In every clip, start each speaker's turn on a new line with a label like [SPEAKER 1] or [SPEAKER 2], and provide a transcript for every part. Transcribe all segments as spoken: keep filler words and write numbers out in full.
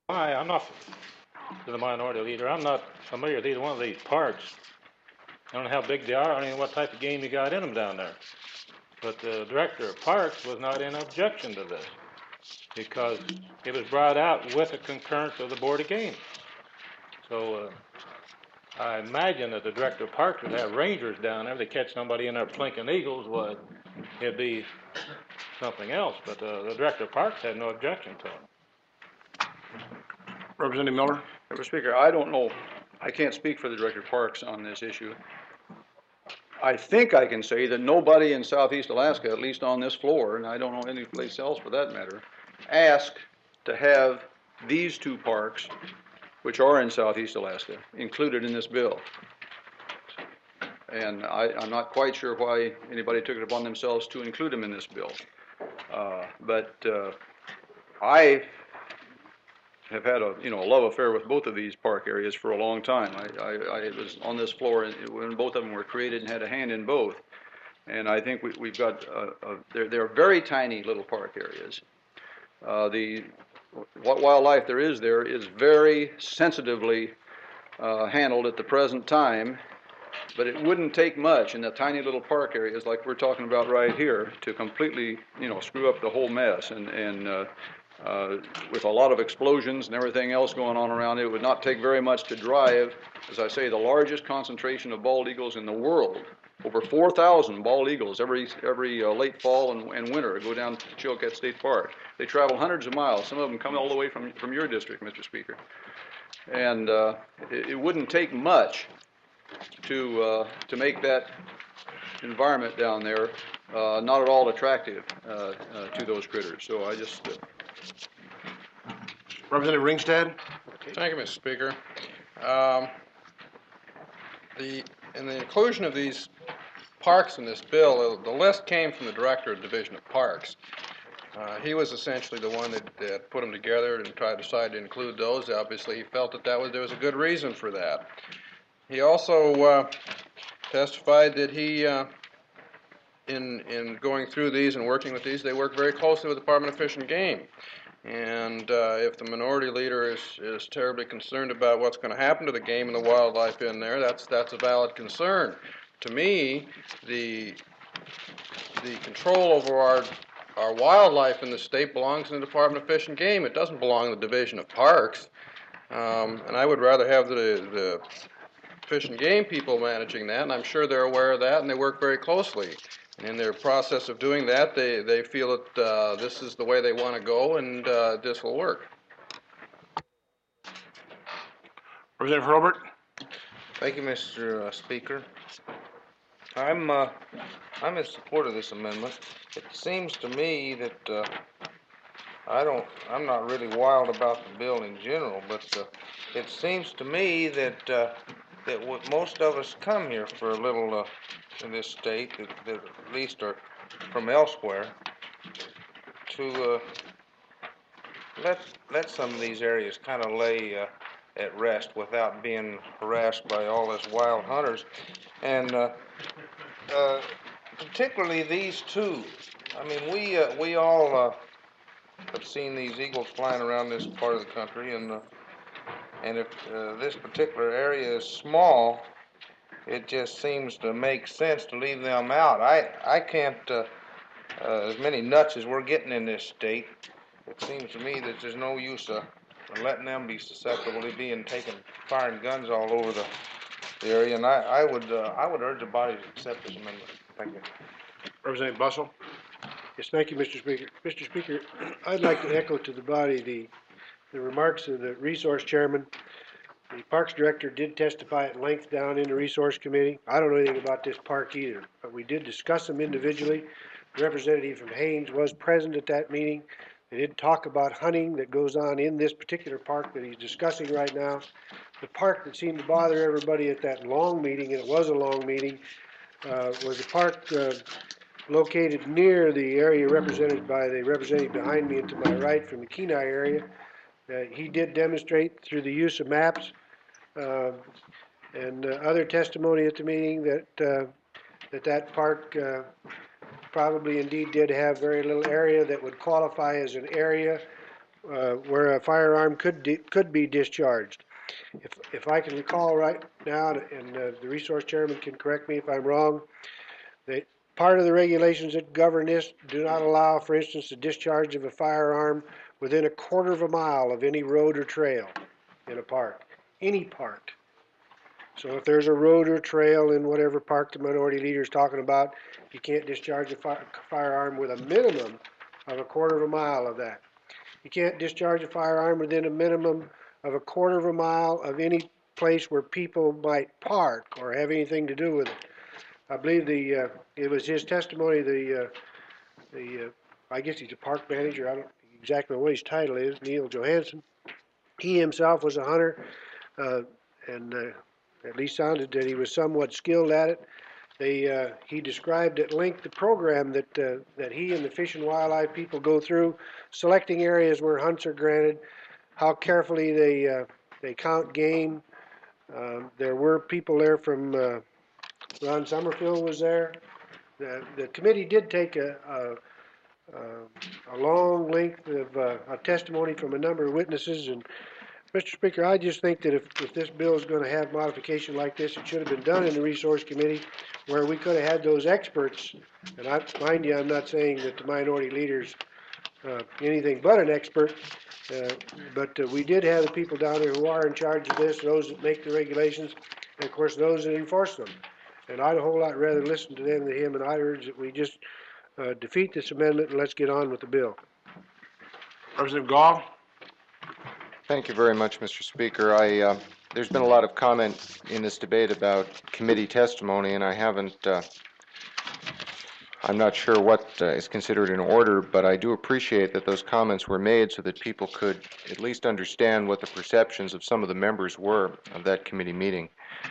[SPEAKER 1] Hi, I'm not the minority leader. I'm not familiar with either one of these parks. I don't know how big they are. I don't know what type of game you got in them down there. But the director of parks was not in objection to this because it was brought out with the concurrence of the board of games. So uh, I imagine that the director of parks would have rangers down there. If they catch somebody in there plinking eagles, well, it'd be something else. But uh, the director of parks had no objection to it.
[SPEAKER 2] Representative Miller.
[SPEAKER 3] Mister Speaker, I don't know. I can't speak for the Director of Parks on this issue. I think I can say that nobody in Southeast Alaska, at least on this floor, and I don't know any place else for that matter, asked to have these two parks, which are in Southeast Alaska, included in this bill. And I, I'm not quite sure why anybody took it upon themselves to include them in this bill. Uh, but uh, I have had a you know a love affair with both of these park areas for a long time. I, I, I was on this floor when both of them were created and had a hand in both. And I think we, we've got uh, uh, they're they're very tiny little park areas. Uh, the what wildlife there is there is very sensitively uh, handled at the present time. But it wouldn't take much in the tiny little park areas like we're talking about right here to completely, you know, screw up the whole mess. And, and uh, uh, with a lot of explosions and everything else going on around it, it would not take very much to drive, as I say, the largest concentration of bald eagles in the world. Over four thousand bald eagles every every uh, late fall and, and winter go down to Chilkat State Park. They travel hundreds of miles. Some of them come all the way from, from your district, Mister Speaker. And uh, it, it wouldn't take much to uh, to make that environment down there uh, not at all attractive uh, uh, to those critters. So I just uh,
[SPEAKER 2] Representative Ringstad.
[SPEAKER 4] Thank you, Mister Speaker. Um, the in the inclusion of these parks in this bill, the list came from the director of Division of Parks. Uh, he was essentially the one that, that put them together and tried to decide to include those. Obviously, he felt that, that was, there was a good reason for that. He also uh, testified that he, uh, in in going through these and working with these, they work very closely with the Department of Fish and Game. And uh, if the minority leader is, is terribly concerned about what's going to happen to the game and the wildlife in there, that's that's a valid concern. To me, the the control over our our wildlife in the state belongs in the Department of Fish and Game. It doesn't belong in the Division of Parks. Um, and I would rather have the the Fish and Game people managing that, and I'm sure they're aware of that, and they work very closely. And in their process of doing that, they, they feel that uh, this is the way they want to go, and uh, this will work.
[SPEAKER 2] Representative Hurlbert.
[SPEAKER 5] Thank you, Mister Uh, Speaker. I'm uh, I'm in support of this amendment. It seems to me that uh, I don't I'm not really wild about the bill in general, but uh, it seems to me that uh, that what most of us come here for a little uh, in this state, that, that at least are from elsewhere, to uh, let let some of these areas kind of lay uh, at rest without being harassed by all this wild hunters, and uh, uh, particularly these two. I mean, we uh, we all uh, have seen these eagles flying around this part of the country, and uh, and if uh, this particular area is small, it just seems to make sense to leave them out. I I can't. Uh, uh, as many nuts as we're getting in this state, it seems to me that there's no use of uh, letting them be susceptible to being taken, firing guns all over the, the area. And I, I would uh, I would urge the body to accept this amendment. Thank you.
[SPEAKER 2] Representative Bussell.
[SPEAKER 6] Yes, thank you, Mister Speaker. Mister Speaker, I'd like to echo to the body the the remarks of the resource chairman. The Parks Director did testify at length down in the Resource Committee. I don't know anything about this park either, but we did discuss them individually. The representative from Haines was present at that meeting. They did talk about hunting that goes on in this particular park that he's discussing right now. The park that seemed to bother everybody at that long meeting, and it was a long meeting, uh, was a park uh, located near the area represented by the representative behind me and to my right from the Kenai area. Uh, he did demonstrate through the use of maps uh, and uh, other testimony at the meeting that uh, that that park uh, probably indeed did have very little area that would qualify as an area uh, where a firearm could, di- could be discharged. If, if I can recall right now, and uh, the resource chairman can correct me if I'm wrong, that part of the regulations that govern this do not allow, for instance, the discharge of a firearm within a quarter of a mile of any road or trail in a park, any park. So if there's a road or trail in whatever park the minority leader is talking about, you can't discharge a fi- firearm with a minimum of a quarter of a mile of that. You can't discharge a firearm within a minimum of a quarter of a mile of any place where people might park or have anything to do with it. I believe the, uh, it was his testimony, the, uh, the, uh, I guess he's a park manager, I don't exactly know what his title is, Neil Johansson. He himself was a hunter, uh, and, uh, at least sounded that he was somewhat skilled at it. They, uh, he described at length the program that, uh, that he and the Fish and Wildlife people go through, selecting areas where hunts are granted, how carefully they, uh, they count game. Uh, there were people there from, uh, Ron Summerfield was there. The, the committee did take a, a, a, a long length of, uh, of testimony from a number of witnesses, and Mister Speaker, I just think that if, if this bill is gonna have modification like this, it should have been done in the Resource Committee where we could have had those experts. And I, mind you, I'm not saying that the minority leader's, uh, anything but an expert, uh, but uh, we did have the people down there who are in charge of this, those that make the regulations, and of course, those that enforce them. And I'd a whole lot rather listen to them than him, and I urge that we just, uh, defeat this amendment and let's get on with the bill.
[SPEAKER 2] Representative Gall.
[SPEAKER 7] Thank you very much, Mister Speaker. I, uh, there's been a lot of comment in this debate about committee testimony, and I haven't, uh, I'm not sure what uh, is considered in order, but I do appreciate that those comments were made so that people could at least understand what the perceptions of some of the members were of that committee meeting.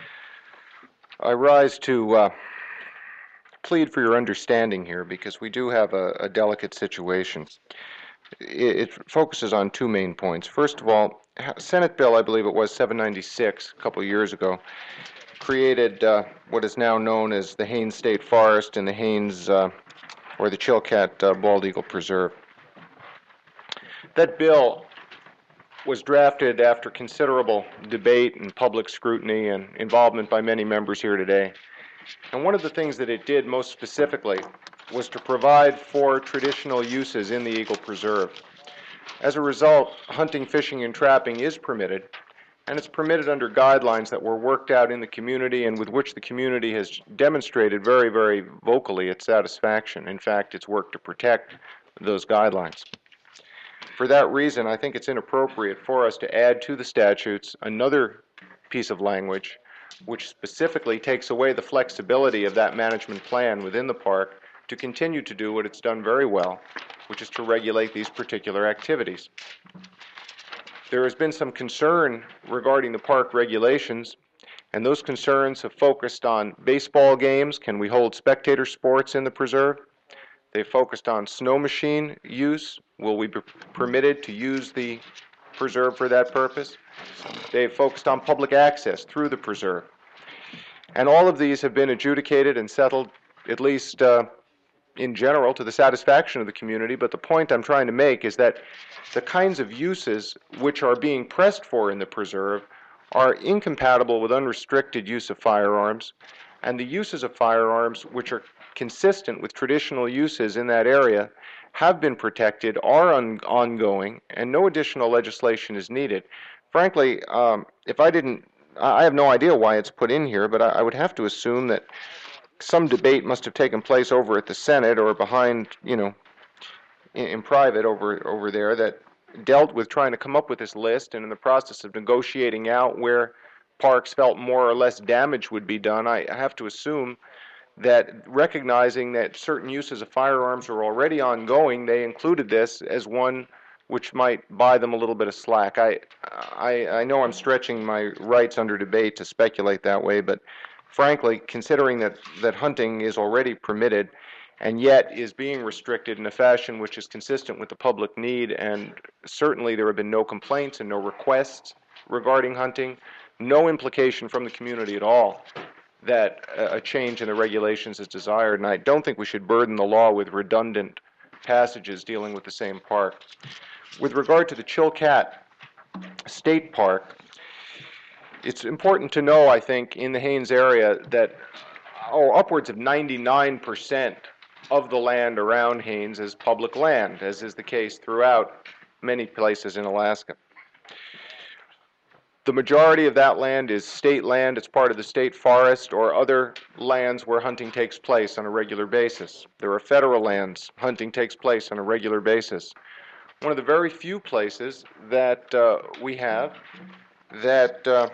[SPEAKER 7] I rise to uh, plead for your understanding here because we do have a, a delicate situation. It focuses on two main points. First of all, Senate Bill, I believe it was seven ninety-six, a couple of years ago, created uh, what is now known as the Haines State Forest and the Haines, uh, or the Chilkat uh, Bald Eagle Preserve. That bill was drafted after considerable debate and public scrutiny and involvement by many members here today. And one of the things that it did most specifically was to provide for traditional uses in the Eagle Preserve. As a result, hunting, fishing, and trapping is permitted, and it's permitted under guidelines that were worked out in the community and with which the community has demonstrated very, very vocally its satisfaction. In fact, it's worked to protect those guidelines. For that reason, I think it's inappropriate for us to add to the statutes another piece of language which specifically takes away the flexibility of that management plan within the park to continue to do what it's done very well, which is to regulate these particular activities. There has been some concern regarding the park regulations, and those concerns have focused on baseball games. Can we hold spectator sports in the preserve? They've focused on snow machine use. Will we be permitted to use the preserve for that purpose? They've focused on public access through the preserve. And all of these have been adjudicated and settled, at least uh, in general, to the satisfaction of the community. But the point I'm trying to make is that the kinds of uses which are being pressed for in the preserve are incompatible with unrestricted use of firearms, and the uses of firearms which are consistent with traditional uses in that area have been protected, are on, ongoing, and no additional legislation is needed. Frankly, um, if I didn't, I have no idea why it's put in here, but I, I would have to assume that some debate must have taken place over at the Senate or behind, you know, in, in private over over there that dealt with trying to come up with this list, and in the process of negotiating out where parks felt more or less damage would be done, I, I have to assume that recognizing that certain uses of firearms are already ongoing, they included this as one which might buy them a little bit of slack. I, I, I know I'm stretching my rights under debate to speculate that way, but frankly, considering that, that hunting is already permitted and yet is being restricted in a fashion which is consistent with the public need, and certainly there have been no complaints and no requests regarding hunting, no implication from the community at all that a change in the regulations is desired, and I don't think we should burden the law with redundant passages dealing with the same park. with regard to the Chilkat State Park, it's important to know, I think, in the Haines area that oh, upwards of ninety-nine percent of the land around Haines is public land, as is the case throughout many places in Alaska. The majority of that land is state land. It's part of the state forest or other lands where hunting takes place on a regular basis. There are federal lands. Hunting takes place on a regular basis. One of the very few places that uh, we have that uh,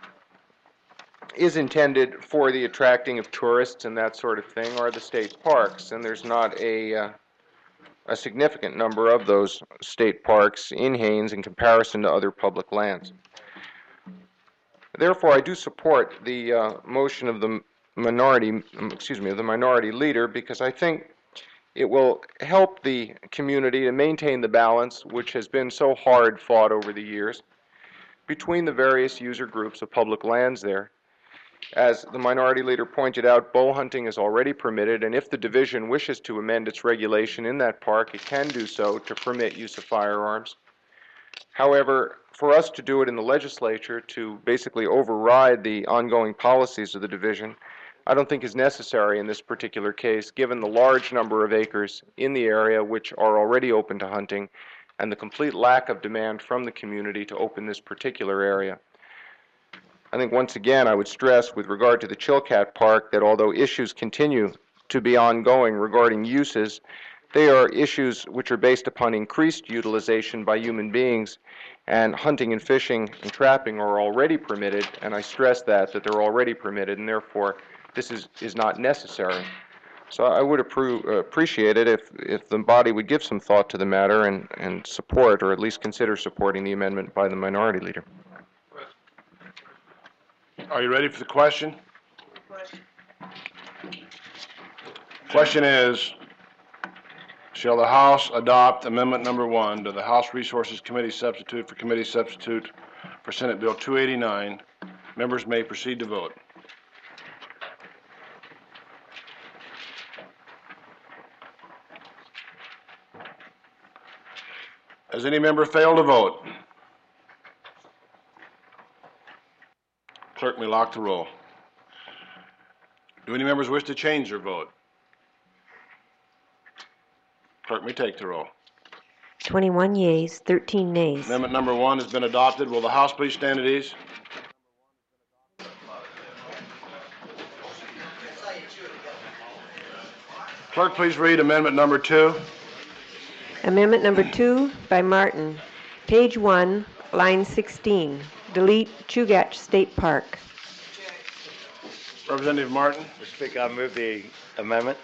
[SPEAKER 7] is intended for the attracting of tourists and that sort of thing are the state parks, and there's not a, uh, a significant number of those state parks in Haines in comparison to other public lands. Therefore, I do support the uh, motion of the minority, excuse me, of the minority leader, because I think it will help the community to maintain the balance, which has been so hard fought over the years, between the various user groups of public lands there. As the minority leader pointed out, bow hunting is already permitted, and if the division wishes to amend its regulation in that park, it can do so to permit use of firearms. However, for us to do it in the legislature to basically override the ongoing policies of the division, I don't think is necessary in this particular case, given the large number of acres in the area which are already open to hunting and the complete lack of demand from the community to open this particular area. I think once again I would stress with regard to the Chilkat Park that although issues continue to be ongoing regarding uses, they are issues which are based upon increased utilization by human beings, and hunting and fishing and trapping are already permitted, and I stress that, that they're already permitted, and therefore this is, is not necessary. So I would approve, uh, appreciate it if, if the body would give some thought to the matter and, and support, or at least consider supporting the amendment by the minority leader.
[SPEAKER 2] Are you ready for the question? Question is, shall the House adopt amendment number one to the House Resources Committee substitute for committee substitute for Senate Bill two eighty-nine? Members may proceed to vote. Has any member failed to vote? Clerk may lock the roll. Do any members wish to change their vote? Clerk may take the roll.
[SPEAKER 8] twenty-one yeas, thirteen nays.
[SPEAKER 2] Amendment number one has been adopted. Will the House please stand at ease? Clerk, please read amendment number two.
[SPEAKER 8] Amendment number two by Martin. Page one, line sixteen. Delete Chugach State Park.
[SPEAKER 2] Representative Martin.
[SPEAKER 9] Mister Speaker, I move the amendment.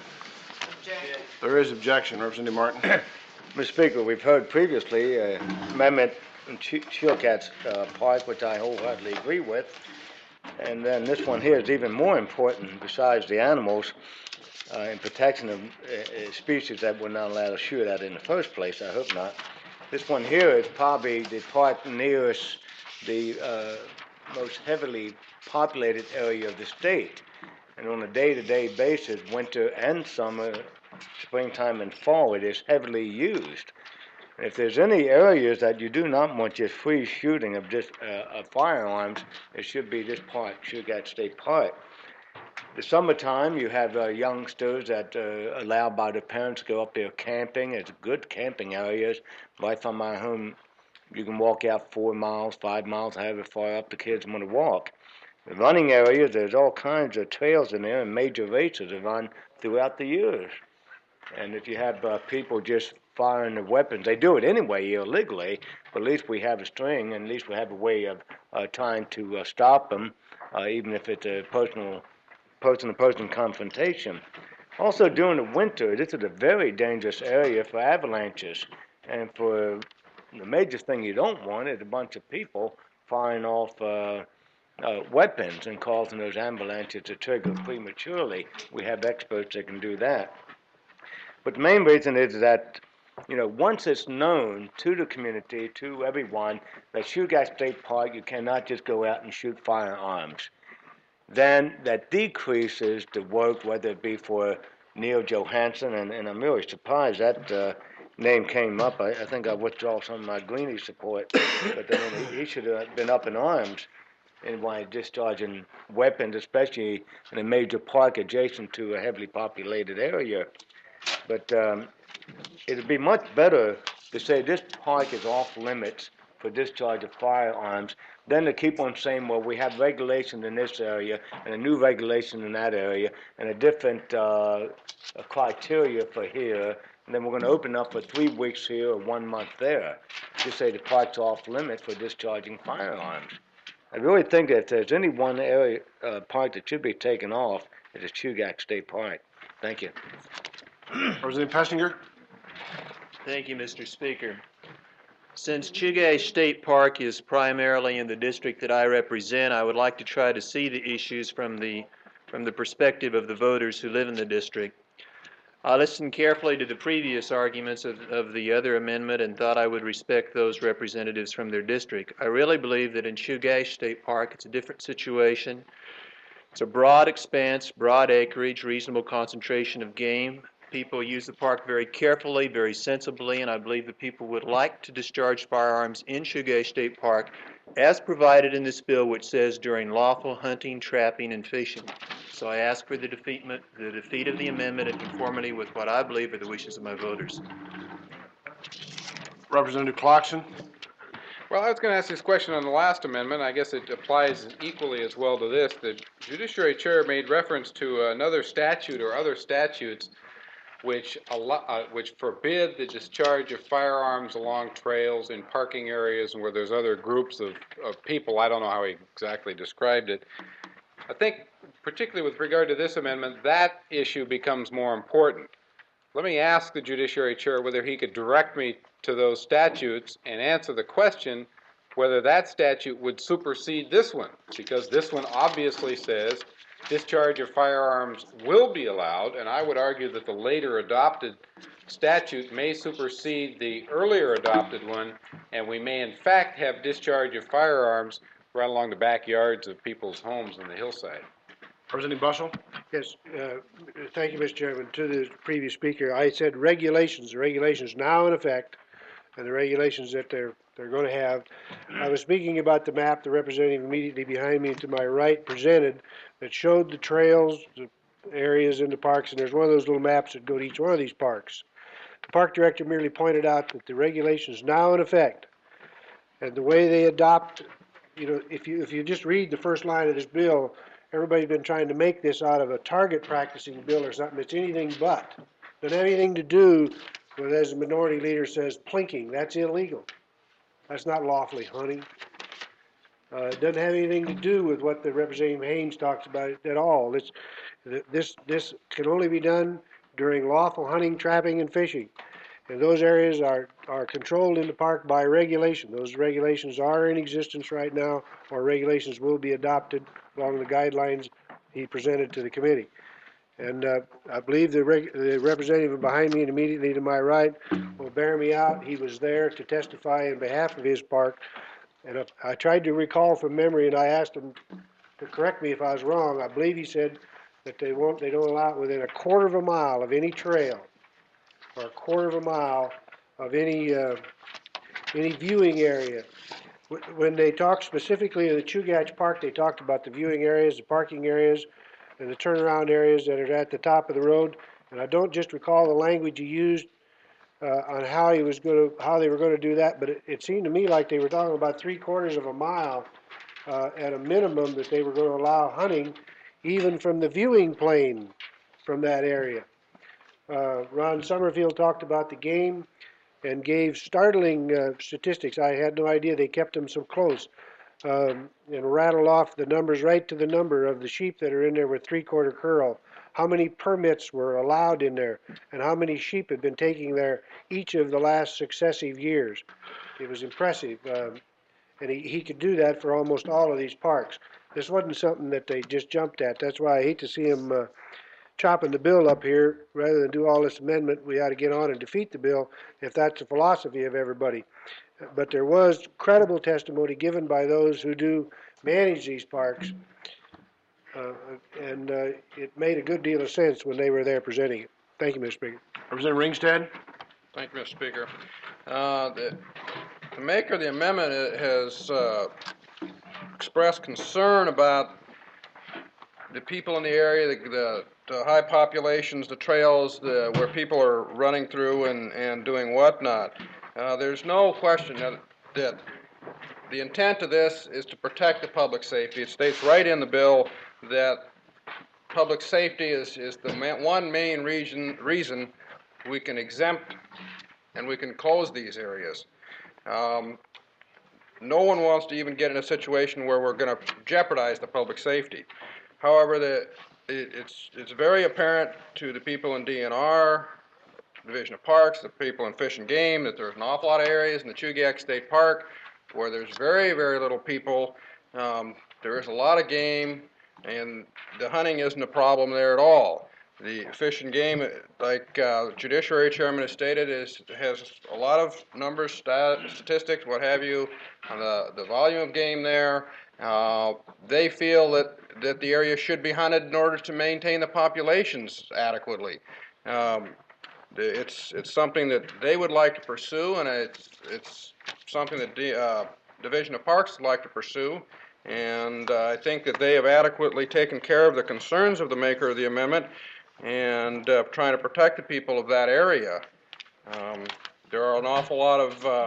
[SPEAKER 2] There is objection. Representative Martin.
[SPEAKER 9] Mister Speaker, we've heard previously uh, amendment in Ch- Chilkat uh, Park, which I wholeheartedly agree with. And then this one here is even more important besides the animals uh, in protection of uh, species that we're not allowed to shoot at in the first place. I hope not. This one here is probably the part nearest the uh, most heavily populated area of the state. And on a day-to-day basis, winter and summer, springtime and fall, it is heavily used. And if there's any areas that you do not want just free shooting of just uh, of firearms, it should be this park, Chugach State Park. The summertime, you have uh, youngsters that are uh, allowed by their parents to go up there camping. It's good camping areas. Right from my home, you can walk out four miles, five miles, however far up the kids want to walk. The running areas, there's all kinds of trails in there, and major races are run throughout the years. And if you have uh, people just firing the weapons, they do it anyway illegally, but at least we have a string, and at least we have a way of uh, trying to uh, stop them, uh, even if it's a personal, person-to-person confrontation. Also, during the winter, this is a very dangerous area for avalanches, and for the major thing you don't want is a bunch of people firing off uh, uh, weapons and causing those avalanches to trigger prematurely. We have experts that can do that. But the main reason is that, you know, once it's known to the community, to everyone, that Chugach State Park, you cannot just go out and shoot firearms, then that decreases the work, whether it be for Neil Johansson, and, and I'm really surprised that uh, name came up, I, I think I withdraw some of my Greenie support. But I mean, he, he should have been up in arms in why discharging weapons, especially in a major park adjacent to a heavily populated area. But um, it'd be much better to say this park is off limits for discharge of firearms than to keep on saying, well, we have regulation in this area and a new regulation in that area and a different uh, criteria for here, and then we're going to open up for three weeks here or one month there. Just say the park's off limits for discharging firearms. I really think that if there's any one area, uh, park that should be taken off, it is Chugach State Park. Thank you.
[SPEAKER 2] Representative Pessinger?
[SPEAKER 10] Thank you, Mister Speaker. Since Chugach State Park is primarily in the district that I represent, I would like to try to see the issues from the, from the perspective of the voters who live in the district. I listened carefully to the previous arguments of, of the other amendment and thought I would respect those representatives from their district. I really believe that in Chugach State Park it's a different situation. It's a broad expanse, broad acreage, reasonable concentration of game. People use the park very carefully, very sensibly, and I believe that people would like to discharge firearms in Chugach State Park as provided in this bill, which says during lawful hunting, trapping, and fishing. So I ask for the defeatment, the defeat of the amendment in conformity with what I believe are the wishes of my voters.
[SPEAKER 2] Representative Clarkson?
[SPEAKER 4] Well, I was going to ask this question on the last amendment. I guess it applies equally as well to this. The Judiciary Chair made reference to another statute or other statutes which allow, uh, which forbid the discharge of firearms along trails in parking areas and where there's other groups of, of people. I don't know how he exactly described it. I think, particularly with regard to this amendment, that issue becomes more important. Let me ask the Judiciary Chair whether he could direct me to those statutes and answer the question whether that statute would supersede this one, because this one obviously says discharge of firearms will be allowed, and I would argue that the later adopted statute may supersede the earlier adopted one, and we may in fact have discharge of firearms right along the backyards of people's homes on the hillside.
[SPEAKER 2] Representative Bushel?
[SPEAKER 6] Yes, uh, thank you, Mister Chairman. To the previous speaker, I said regulations, the regulations now in effect, and the regulations that they're they're going to have. I was speaking about the map the representative immediately behind me and to my right presented that showed the trails, the areas in the parks, and there's one of those little maps that go to each one of these parks. The park director merely pointed out that the regulations now in effect and the way they adopt, you know, if you if you just read the first line of this bill, everybody's been trying to make this out of a target practicing bill or something. It's anything but. It doesn't have anything to do with, as the minority leader says, plinking. That's illegal. That's not lawfully hunting. Uh, it doesn't have anything to do with what the Representative Haynes talks about at all. It's, this, this can only be done during lawful hunting, trapping, and fishing. And those areas are, are controlled in the park by regulation. Those regulations are in existence right now, or regulations will be adopted along the guidelines he presented to the committee. And uh, I believe the, reg the representative behind me and immediately to my right will bear me out. He was there to testify in behalf of his park. And if, I tried to recall from memory, and I asked him to correct me if I was wrong. I believe he said that they won't, they don't allow it within a quarter of a mile of any trail, or a quarter of a mile of any uh, any viewing area. When they talked specifically of the Chugach Park, they talked about the viewing areas, the parking areas, and the turnaround areas that are at the top of the road. And I don't just recall the language he used uh, on how he was going to, how they were going to do that, but it, it seemed to me like they were talking about three quarters of a mile uh, at a minimum that they were going to allow hunting, even from the viewing plane from that area. Uh, Ron Summerfield talked about the game and gave startling uh, statistics. I had no idea they kept them so close. Um, and rattled off the numbers right to the number of the sheep that are in there with three-quarter curl, how many permits were allowed in there, and how many sheep had been taking there each of the last successive years. It was impressive, um, and he, he could do that for almost all of these parks. This wasn't something that they just jumped at. That's why I hate to see him uh, chopping the bill up here. Rather than do all this amendment, we ought to get on and defeat the bill if that's the philosophy of everybody. But there was credible testimony given by those who do manage these parks, uh, and uh, it made a good deal of sense when they were there presenting it. Thank you, Mister Speaker.
[SPEAKER 2] Representative Ringstad?
[SPEAKER 4] Thank you, Mister Speaker. Uh, The the maker of the amendment uh, has uh, expressed concern about the people in the area, the, the, the high populations, the trails, the, where people are running through and, and doing whatnot. Uh, there's no question that, that the intent of this is to protect the public safety. It states right in the bill that public safety is, is the ma- one main reason, reason we can exempt and we can close these areas. Um, no one wants to even get in a situation where we're going to jeopardize the public safety. However, the, it, it's, it's very apparent to the people in D N R, Division of Parks, the people in Fish and Game, that there's an awful lot of areas in the Chugach State Park where there's very, very little people. Um, there is a lot of game, and the hunting isn't a problem there at all. The Fish and Game, like uh, the Judiciary Chairman has stated, is has a lot of numbers, stat, statistics, what have you, on the, the volume of game there. Uh, they feel that, that the area should be hunted in order to maintain the populations adequately. Um, it's it's something that they would like to pursue, and it's it's something that the uh, Division of Parks would like to pursue. And uh, I think that they have adequately taken care of the concerns of the maker of the amendment and uh, trying to protect the people of that area. Um, there are an awful lot of uh,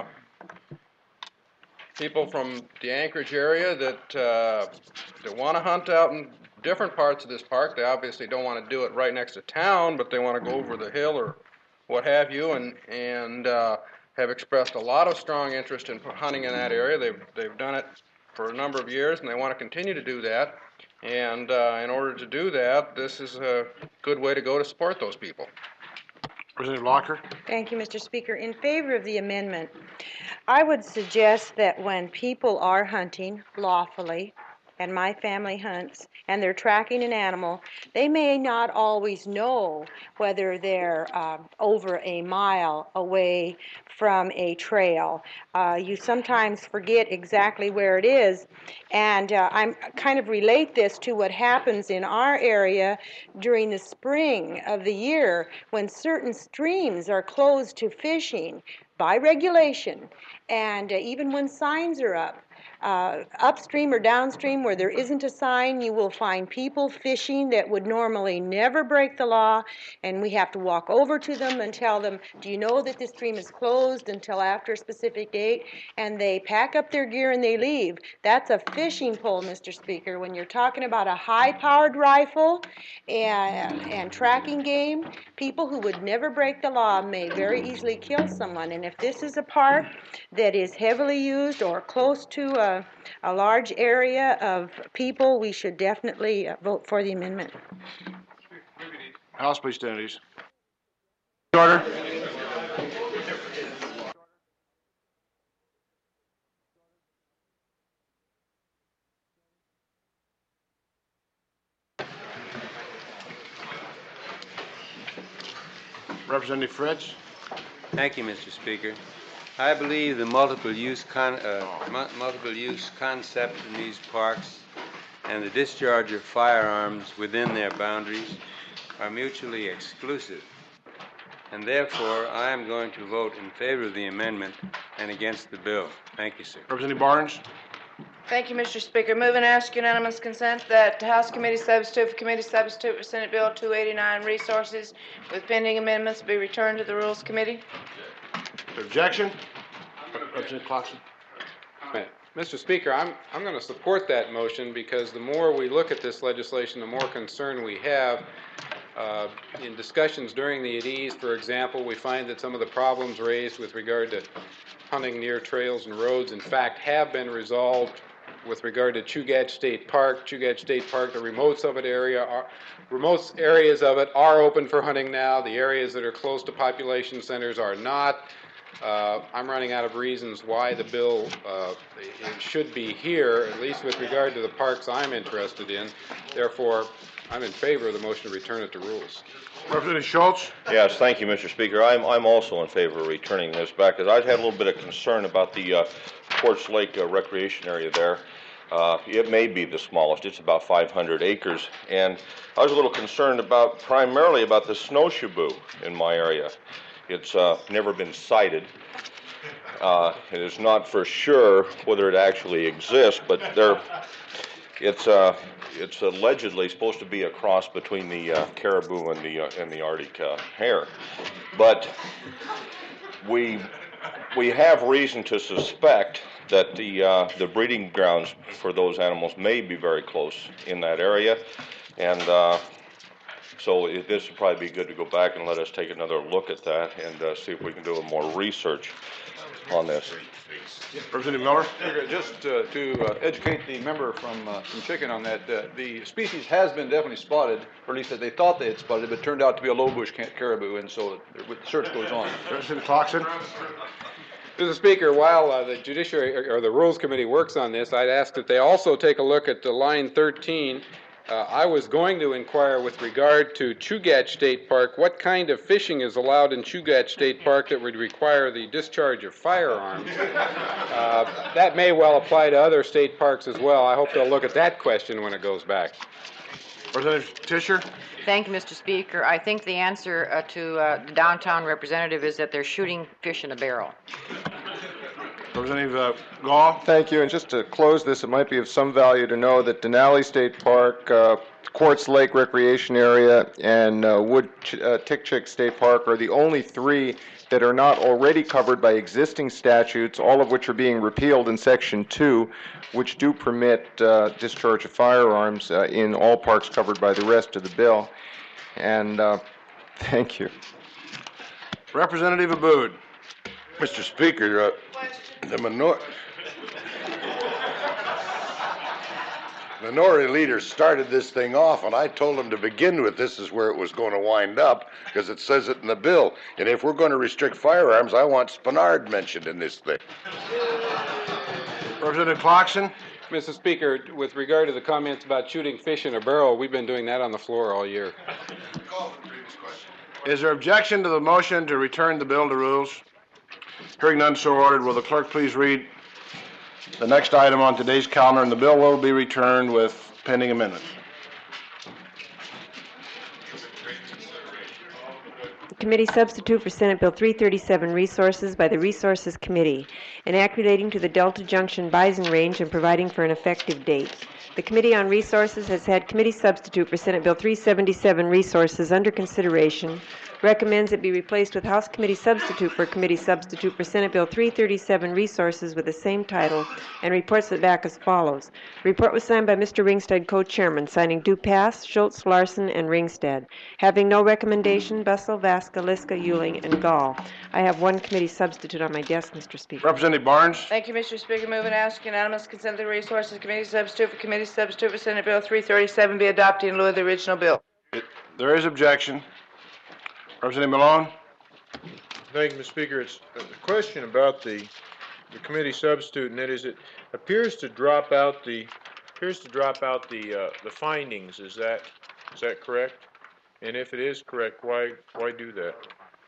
[SPEAKER 4] people from the Anchorage area that uh, that want to hunt out in different parts of this park. They obviously don't want to do it right next to town, but they want to go over the hill or what have you, and and uh, have expressed a lot of strong interest in hunting in that area. They've they've done it for a number of years, and they want to continue to do that. And uh, in order to do that, this is a good way to go to support those people.
[SPEAKER 2] Representative Locker?
[SPEAKER 11] Thank you, Mister Speaker. In favor of the amendment, I would suggest that when people are hunting lawfully, and my family hunts, and they're tracking an animal, they may not always know whether they're uh, over a mile away from a trail. Uh, you sometimes forget exactly where it is, and uh, I'm kind of relate this to what happens in our area during the spring of the year when certain streams are closed to fishing by regulation, and uh, even when signs are up. Uh, upstream or downstream where there isn't a sign, you will find people fishing that would normally never break the law, and we have to walk over to them and tell them, do you know that this stream is closed until after a specific date? And they pack up their gear and they leave. That's a fishing pole, Mister Speaker. When you're talking about a high-powered rifle and, and tracking game, people who would never break the law may very easily kill someone. And if this is a park that is heavily used or close to a A, a large area of people, we should definitely uh, vote for the amendment.
[SPEAKER 2] House, please stand at ease. Order. Representative Fritz?
[SPEAKER 12] Thank you, Mister Speaker. I believe the multiple use con, uh, mu- multiple use concept in these parks and the discharge of firearms within their boundaries are mutually exclusive, and therefore I am going to vote in favor of the amendment and against the bill. Thank you, sir.
[SPEAKER 2] Representative Barnes?
[SPEAKER 13] Thank you, Mister Speaker. Move and ask unanimous consent that House Committee Substitute for Committee Substitute for Senate Bill two eighty-nine Resources with pending amendments be returned to the Rules Committee.
[SPEAKER 2] Objection? Representative Clarkson?
[SPEAKER 4] Mister Speaker, I'm, I'm going to support that motion because the more we look at this legislation, the more concern we have. Uh, in discussions during the at ease, for example, we find that some of the problems raised with regard to hunting near trails and roads, in fact, have been resolved with regard to Chugach State Park. Chugach State Park, the remotes of it area are, remote areas of it are open for hunting now. The areas that are close to population centers are not. Uh, I'm running out of reasons why the bill uh, it should be here, at least with regard to the parks I'm interested in. Therefore, I'm in favor of the motion to return it to rules.
[SPEAKER 2] Representative Schultz?
[SPEAKER 14] Yes, thank you, Mister Speaker. I'm, I'm also in favor of returning this back, because I've had a little bit of concern about the uh, Quartz Lake uh, recreation area there. Uh, it may be the smallest. It's about five hundred acres, and I was a little concerned about, primarily about the snow shaboo in my area. It's uh, never been cited. Uh, It is not for sure whether it actually exists, but there, it's, uh, it's allegedly supposed to be a cross between the uh, caribou and the, uh, and the Arctic uh, hare. But we, we have reason to suspect that the, uh, the breeding grounds for those animals may be very close in that area. And uh, so it, this would probably be good to go back and let us take another look at that and uh, see if we can do more research on this.
[SPEAKER 2] Representative Miller?
[SPEAKER 3] Just uh, to uh, educate the member from, uh, from Chicken on that, uh, the species has been definitely spotted, or at least that they thought they had spotted, but it turned out to be a low bush ca- caribou, and so the search goes on.
[SPEAKER 2] Representative Clarkson?
[SPEAKER 4] Mister Speaker, while uh, the Judiciary or, or the Rules Committee works on this, I'd ask that they also take a look at the line thirteen. Uh, I was going to inquire with regard to Chugach State Park, what kind of fishing is allowed in Chugach State Park that would require the discharge of firearms? Uh, that may well apply to other state parks as well. I hope they'll look at that question when it goes back.
[SPEAKER 2] Representative Tischer?
[SPEAKER 15] Thank you, Mister Speaker. I think the answer uh, to uh, the downtown representative is that they're shooting fish in a barrel.
[SPEAKER 2] Representative uh, Gall?
[SPEAKER 7] Thank you, and just to close this, it might be of some value to know that Denali State Park, uh, Quartz Lake Recreation Area, and uh, Wood Ch- uh, Tick-Chick State Park are the only three that are not already covered by existing statutes, all of which are being repealed in Section two, which do permit uh, discharge of firearms uh, in all parks covered by the rest of the bill. And uh, thank you.
[SPEAKER 2] Representative Abood?
[SPEAKER 16] Mister Speaker, uh, the minor- minority leader started this thing off, and I told him to begin with this is where it was going to wind up, because it says it in the bill. And if we're going to restrict firearms, I want Spenard mentioned in this thing.
[SPEAKER 2] Representative Clarkson?
[SPEAKER 4] Mister Speaker, with regard to the comments about shooting fish in a barrel, we've been doing that on the floor all year.
[SPEAKER 2] Is there objection to the motion to return the bill to rules? Hearing none, so ordered. Will the clerk please read the next item on today's calendar, and the bill will be returned with pending amendments.
[SPEAKER 8] Committee substitute for Senate Bill three thirty-seven, Resources by the Resources Committee, enacting to the Delta Junction Bison Range and providing for an effective date. The Committee on Resources has had committee substitute for Senate Bill three seventy-seven, Resources, under consideration, recommends it be replaced with House Committee substitute for Committee substitute for Senate Bill three thirty-seven, Resources, with the same title, and reports it back as follows. The report was signed by Mister Ringstead, co-chairman, signing Dupass, Schultz, Larson, and Ringstead. Having no recommendation, Bessel, Vasca, Liska, Euling, and Gall. I have one committee substitute on my desk, Mister Speaker.
[SPEAKER 2] Representative Barnes?
[SPEAKER 13] Thank you, Mister Speaker. Move and ask unanimous consent of the Resources Committee substitute for Committee substitute for Senate Bill three thirty-seven be adopted in lieu of the original bill.
[SPEAKER 2] There is objection. Representative Malone?
[SPEAKER 17] Thank you, Mister Speaker. It's a question about the, the committee substitute, and that is it appears to drop out the appears to drop out the uh, the findings. Is that is that correct? And if it is correct, why why do that?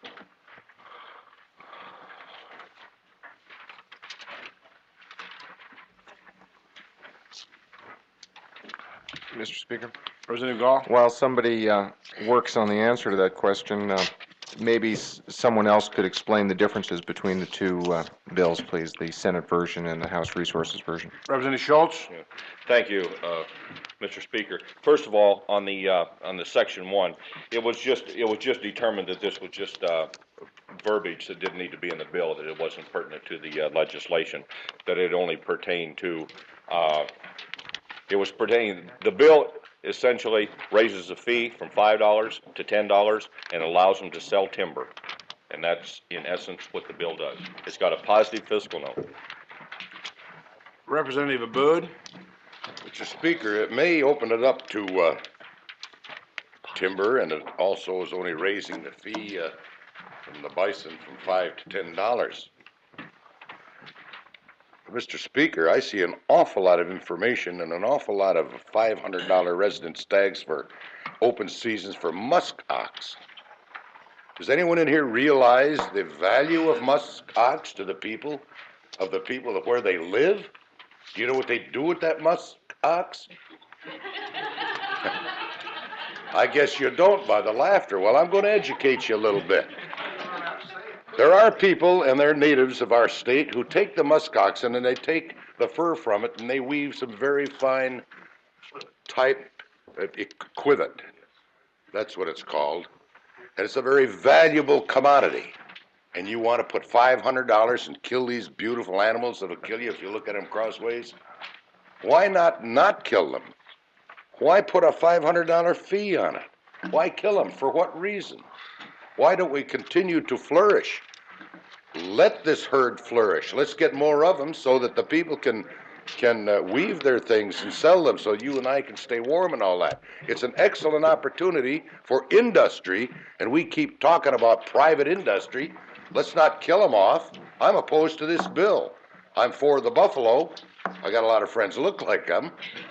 [SPEAKER 2] Mister Speaker. Representative Gall?
[SPEAKER 7] While somebody uh, works on the answer to that question, uh, maybe s- someone else could explain the differences between the two uh, bills, please, the Senate version and the House Resources version.
[SPEAKER 2] Representative Schultz?
[SPEAKER 14] Yeah. Thank you, uh, Mister Speaker. First of all, on the uh, on the section one, it was just it was just determined that this was just uh, verbiage that didn't need to be in the bill, that it wasn't pertinent to the uh, legislation, that it only pertained to. Uh, it was pertaining. The bill essentially raises the fee from five dollars to ten dollars and allows them to sell timber, and that's in essence what the bill does. It's got a positive fiscal note.
[SPEAKER 2] Representative Abood?
[SPEAKER 16] Mister Speaker, it may open it up to uh, timber, and it also is only raising the fee uh, from the bison from five to ten dollars. Mister Speaker, I see an awful lot of information and an awful lot of five hundred dollar resident stags for open seasons for musk ox. Does anyone in here realize the value of musk ox to the people, of the people of where they live? Do you know what they do with that musk ox? I guess you don't by the laughter. Well, I'm going to educate you a little bit. There are people, and they're natives of our state, who take the musk oxen and they take the fur from it and they weave some very fine type of equivit. That's what it's called. And it's a very valuable commodity. And you want to put five hundred dollars and kill these beautiful animals that'll kill you if you look at them crossways? Why not not kill them? Why put a five hundred dollar fee on it? Why kill them? For what reason? Why don't we continue to flourish? Let this herd flourish. Let's get more of them so that the people can can uh, weave their things and sell them so you and I can stay warm and all that. It's an excellent opportunity for industry, and we keep talking about private industry. Let's not kill them off. I'm opposed to this bill. I'm for the buffalo. I got a lot of friends who look like them.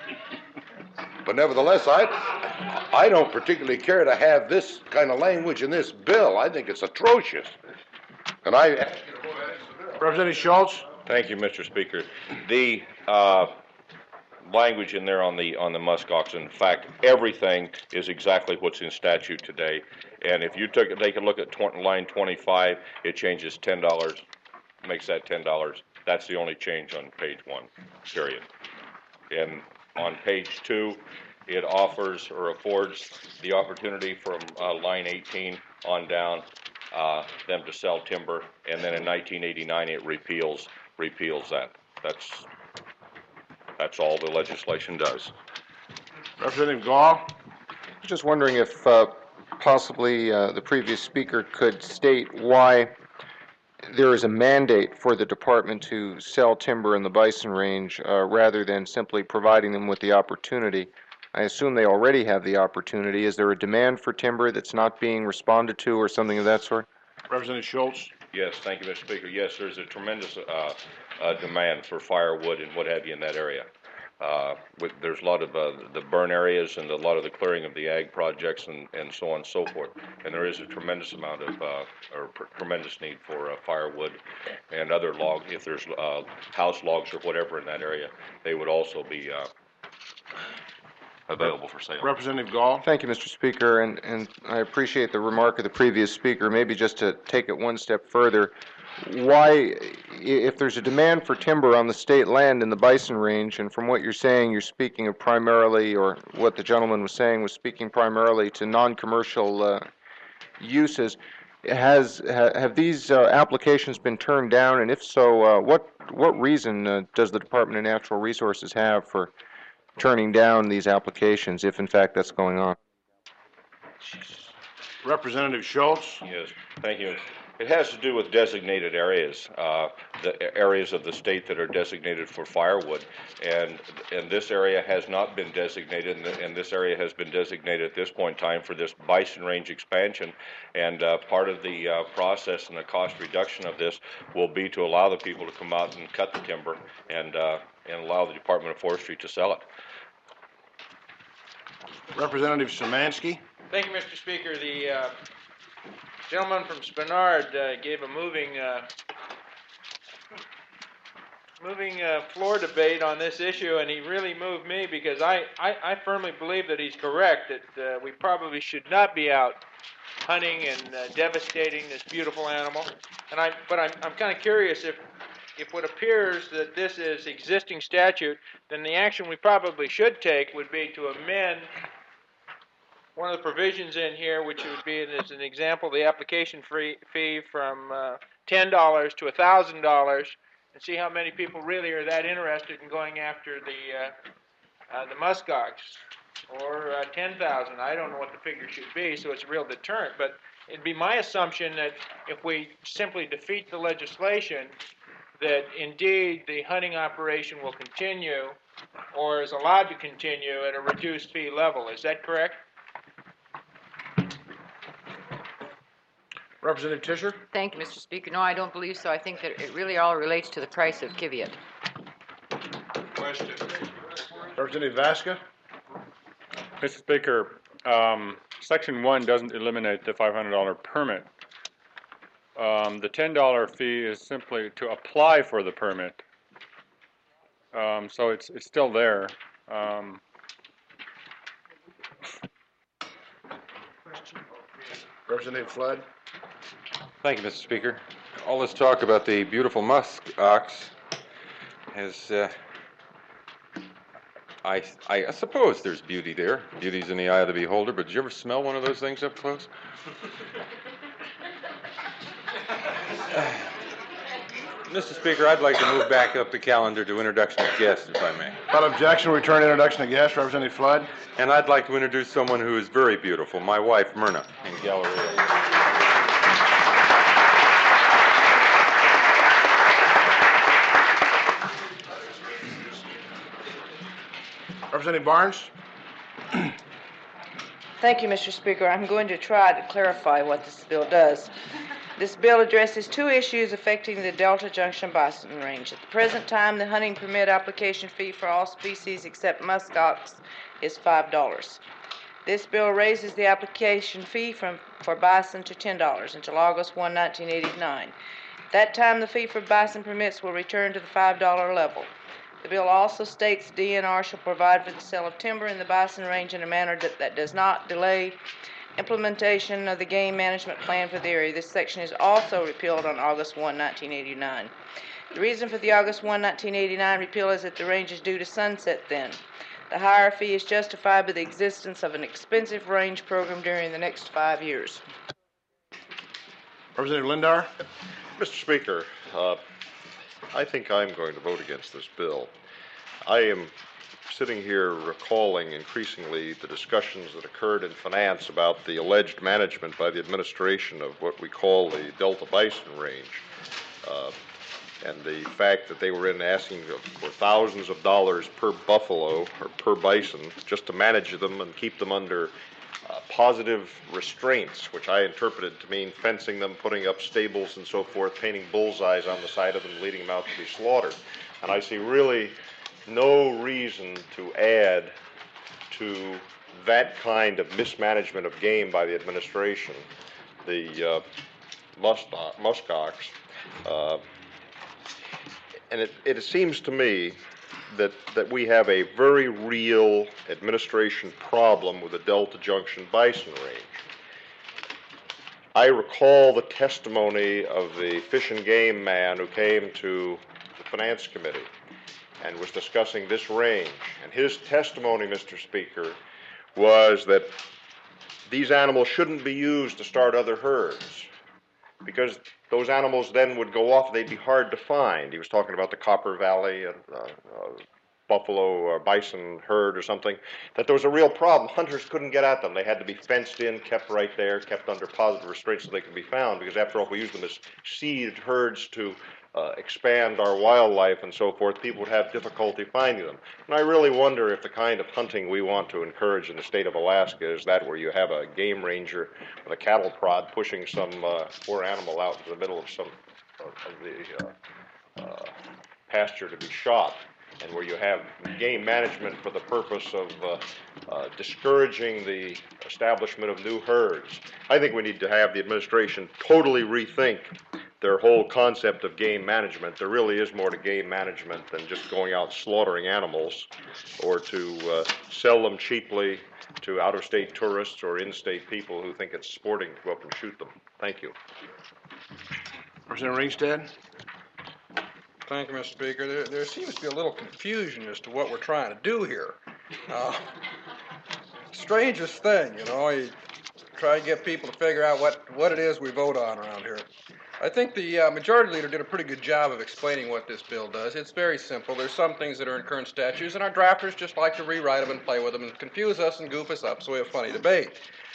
[SPEAKER 16] But nevertheless, I, I don't particularly care to have this kind of language in this bill. I think it's atrocious. And I...
[SPEAKER 2] Representative Schultz?
[SPEAKER 14] Thank you, Mister Speaker. The uh, language in there on the on the musk oxen, in fact, everything is exactly what's in statute today. And if you took take a look at twenty, line twenty-five, it changes ten dollars, makes that ten dollars. That's the only change on page one, period. And on page two, it offers or affords the opportunity from uh, line eighteen on down uh, them to sell timber, and then in nineteen eighty-nine it repeals repeals that. That's that's all the legislation does.
[SPEAKER 2] Representative Gall?
[SPEAKER 7] Just wondering if uh, possibly uh, the previous speaker could state why there is a mandate for the department to sell timber in the bison range uh, rather than simply providing them with the opportunity. I assume they already have the opportunity. Is there a demand for timber that's not being responded to or something of that sort?
[SPEAKER 2] Representative Schultz?
[SPEAKER 14] Yes, thank you, Mister Speaker. Yes, there's a tremendous uh, uh, demand for firewood and what have you in that area. Uh, with, there's a lot of uh, the burn areas and a lot of the clearing of the ag projects and, and so on and so forth. And there is a tremendous amount of, uh, or pr tremendous need for uh, firewood and other log, if there's uh, house logs or whatever in that area, they would also be uh, available for sale.
[SPEAKER 2] Representative Gall?
[SPEAKER 7] Thank you, Mister Speaker, and, and I appreciate the remark of the previous speaker. Maybe just to take it one step further, why, if there's a demand for timber on the state land in the bison range, and from what you're saying, you're speaking of primarily, or what the gentleman was saying was speaking primarily to non-commercial uh, uses, has ha, have these uh, applications been turned down, and if so, uh, what what reason uh, does the Department of Natural Resources have for turning down these applications, if in fact that's going on?
[SPEAKER 2] Representative Schultz?
[SPEAKER 14] Yes, thank you. It has to do with designated areas, uh, the areas of the state that are designated for firewood, and and this area has not been designated, and, the, and this area has been designated at this point in time for this bison range expansion. And uh, part of the uh, process and the cost reduction of this will be to allow the people to come out and cut the timber and uh, and allow the Department of Forestry to sell it.
[SPEAKER 2] Representative Szymanski?
[SPEAKER 18] Thank you, Mister Speaker. The uh, gentleman from Spenard uh, gave a moving, uh, moving uh, floor debate on this issue, and he really moved me because I, I, I firmly believe that he's correct, that uh, we probably should not be out hunting and uh, devastating this beautiful animal. And I, but I'm, I'm kind of curious if, if what appears that this is existing statute, then the action we probably should take would be to amend one of the provisions in here, which would be, as an example, the application free fee from uh, ten dollars to one thousand dollars, and see how many people really are that interested in going after the uh, uh, the muskox, or uh, ten thousand. I don't know what the figure should be, so it's a real deterrent. But it'd be my assumption that if we simply defeat the legislation, that indeed the hunting operation will continue, or is allowed to continue at a reduced fee level. Is that correct?
[SPEAKER 2] Representative Tischer?
[SPEAKER 15] Thank you, Mister Speaker. No, I don't believe so. I think that it really all relates to the price of Kiviat.
[SPEAKER 17] Question.
[SPEAKER 2] Representative Vasca?
[SPEAKER 19] Mister Speaker, um, Section one doesn't eliminate the five hundred dollar permit. Um, the ten dollar fee is simply to apply for the permit. Um, so it's, it's still there. Um,
[SPEAKER 2] Representative Flood?
[SPEAKER 20] Thank you, Mister Speaker. all this talk about the beautiful musk ox has, uh, I, I suppose there's beauty there. Beauty's in the eye of the beholder, but did you ever smell one of those things up close? Mister Speaker, I'd like to move back up the calendar to introduction of guests, if I may.
[SPEAKER 2] Without objection, return to introduction of guests. Representative Flood.
[SPEAKER 20] And I'd like to introduce someone who is very beautiful, my wife, Myrna, in Galleria.
[SPEAKER 2] Representative Barnes.
[SPEAKER 13] Thank you, Mister Speaker. I'm going to try to clarify what this bill does. This bill addresses two issues affecting the Delta Junction bison range. At the present time, the hunting permit application fee for all species except muskox is five dollars. This bill raises the application fee from, for bison to ten dollars until August first, nineteen eighty-nine. At that time, the fee for bison permits will return to the five dollar level. The bill also states the D N R shall provide for the sale of timber in the bison range in a manner that, that does not delay implementation of the game management plan for the area. This section is also repealed on August first, nineteen eighty-nine. The reason for the August first, nineteen eighty-nine repeal is that the range is due to sunset then. The higher fee is justified by the existence of an expensive range program during the next five years.
[SPEAKER 2] Representative Lindar.
[SPEAKER 21] Mister Speaker, uh, I think I'm going to vote against this bill. I am sitting here recalling increasingly the discussions that occurred in finance about the alleged management by the administration of what we call the Delta Bison Range, uh, and the fact that they were in asking for thousands of dollars per buffalo or per bison just to manage them and keep them under uh, positive restraints, which I interpreted to mean fencing them, putting up stables and so forth, painting bullseyes on the side of them, leading them out to be slaughtered. And I see really no reason to add to that kind of mismanagement of game by the administration, the uh, musk, muskox. Uh, and it, it seems to me that, that we have a very real administration problem with the Delta Junction bison range. I recall the testimony of the Fish and Game man who came to the Finance Committee and was discussing this range. And his testimony, Mister Speaker, was that these animals shouldn't be used to start other herds because those animals then would go off, they'd be hard to find. He was talking about the Copper Valley and uh, uh, buffalo or bison herd or something, that there was a real problem. Hunters couldn't get at them. They had to be fenced in, kept right there, kept under positive restraints so they could be found, because after all, if we use them as seed herds to Uh, expand our wildlife and so forth, people would have difficulty finding them. And I really wonder if the kind of hunting we want to encourage in the state of Alaska is that where you have a game ranger with a cattle prod pushing some uh, poor animal out into the middle of some of, of the uh, uh, pasture to be shot, and where you have game management for the purpose of uh, uh, discouraging the establishment of new herds. I think we need to have the administration totally rethink their whole concept of game management. There really is more to game management than just going out slaughtering animals or to uh, sell them cheaply to out-of-state tourists or in-state people who think it's sporting to go up and shoot them. Thank you.
[SPEAKER 2] Representative Ringstad.
[SPEAKER 4] Thank you, Mister Speaker. There, there seems to be a little confusion as to what we're trying to do here. Uh, strangest thing, you know, you try to get people to figure out what, what it is we vote on around here. I think the uh, majority leader did a pretty good job of explaining what this bill does. It's very simple. There's some things that are in current statutes, and our drafters just like to rewrite them and play with them and confuse us and goof us up, so we have funny debate.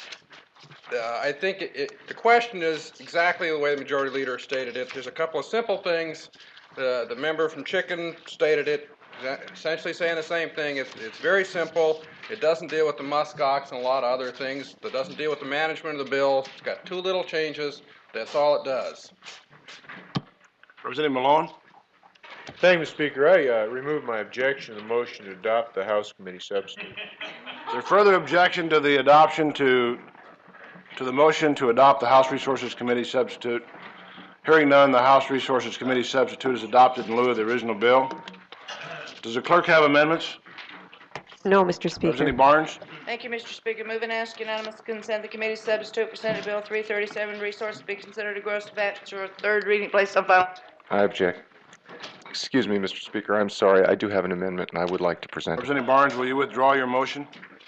[SPEAKER 4] Uh, I think it, it, the question is exactly the way the majority leader stated it. There's a couple of simple things. The, the member from Chicken stated it, essentially saying the same thing. It's, it's very simple. It doesn't deal with the muskox and a lot of other things. It doesn't deal with the management of the bill. It's got two little changes. That's all it does.
[SPEAKER 2] Representative Malone.
[SPEAKER 17] Thank you, Mister Speaker. I uh, remove my objection to the motion to adopt the House Committee substitute.
[SPEAKER 2] Is there further objection to the adoption to to the motion to adopt the House Resources Committee substitute? Hearing none, the House Resources Committee substitute is adopted in lieu of the original bill. Does the clerk have amendments?
[SPEAKER 8] No, Mister Speaker.
[SPEAKER 2] Representative Barnes?
[SPEAKER 13] Thank you, Mister Speaker. Move and ask unanimous consent the committee substitute for Senate Bill three thirty-seven resources be considered a gross advance or third reading placed on file.
[SPEAKER 7] I object. Excuse me, Mister Speaker, I'm sorry. I do have an amendment, and I would like to present it.
[SPEAKER 2] Representative Barnes, will you withdraw your motion?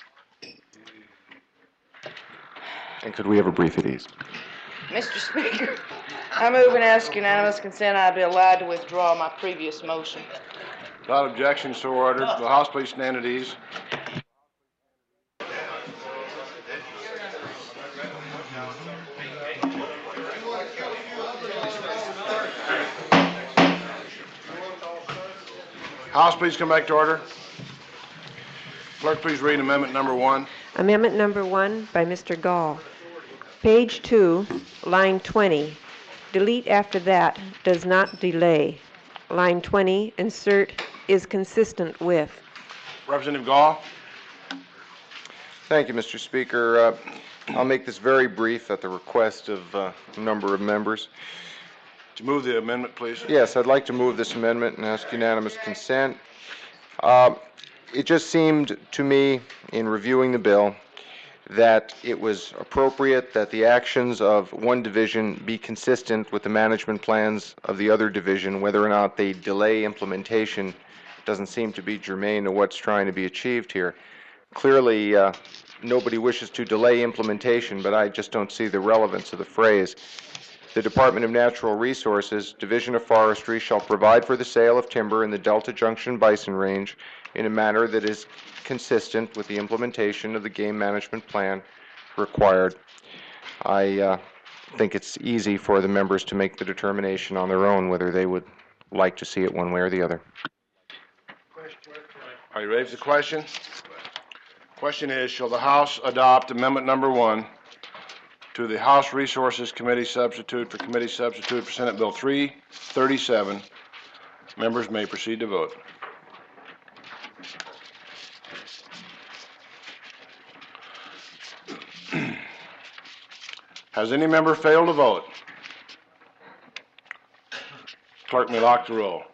[SPEAKER 7] And could we have a brief at ease?
[SPEAKER 13] Mister Speaker, I move and ask unanimous consent I be allowed to withdraw my previous motion.
[SPEAKER 2] Without objection, so ordered. Will the House please stand at ease? House, please come back to order. Clerk, please read amendment number one.
[SPEAKER 8] Amendment number one by Mister Gall. Page two, line twenty. Delete after that, does not delay. Line twenty, insert is consistent with.
[SPEAKER 2] Representative Gall.
[SPEAKER 7] Thank you, Mister Speaker. Uh, I'll make this very brief at the request of uh, a number of members.
[SPEAKER 2] To move the amendment, please.
[SPEAKER 7] Yes, I'd like to move this amendment and ask unanimous consent. Uh, it just seemed to me, in reviewing the bill, that it was appropriate that the actions of one division be consistent with the management plans of the other division. Whether or not they delay implementation doesn't seem to be germane to what's trying to be achieved here. Clearly, uh, nobody wishes to delay implementation, but I just don't see the relevance of the phrase. The Department of Natural Resources, Division of Forestry, shall provide for the sale of timber in the Delta Junction Bison Range in a manner that is consistent with the implementation of the game management plan required. I uh, think it's easy for the members to make the determination on their own whether they would like to see it one way or the other.
[SPEAKER 2] Are you ready for the question? Question is, shall the House adopt amendment number one to the House Resources Committee substitute for committee substitute for Senate Bill three thirty-seven? Members may proceed to vote. Has any member failed to vote? Clerk may lock the roll.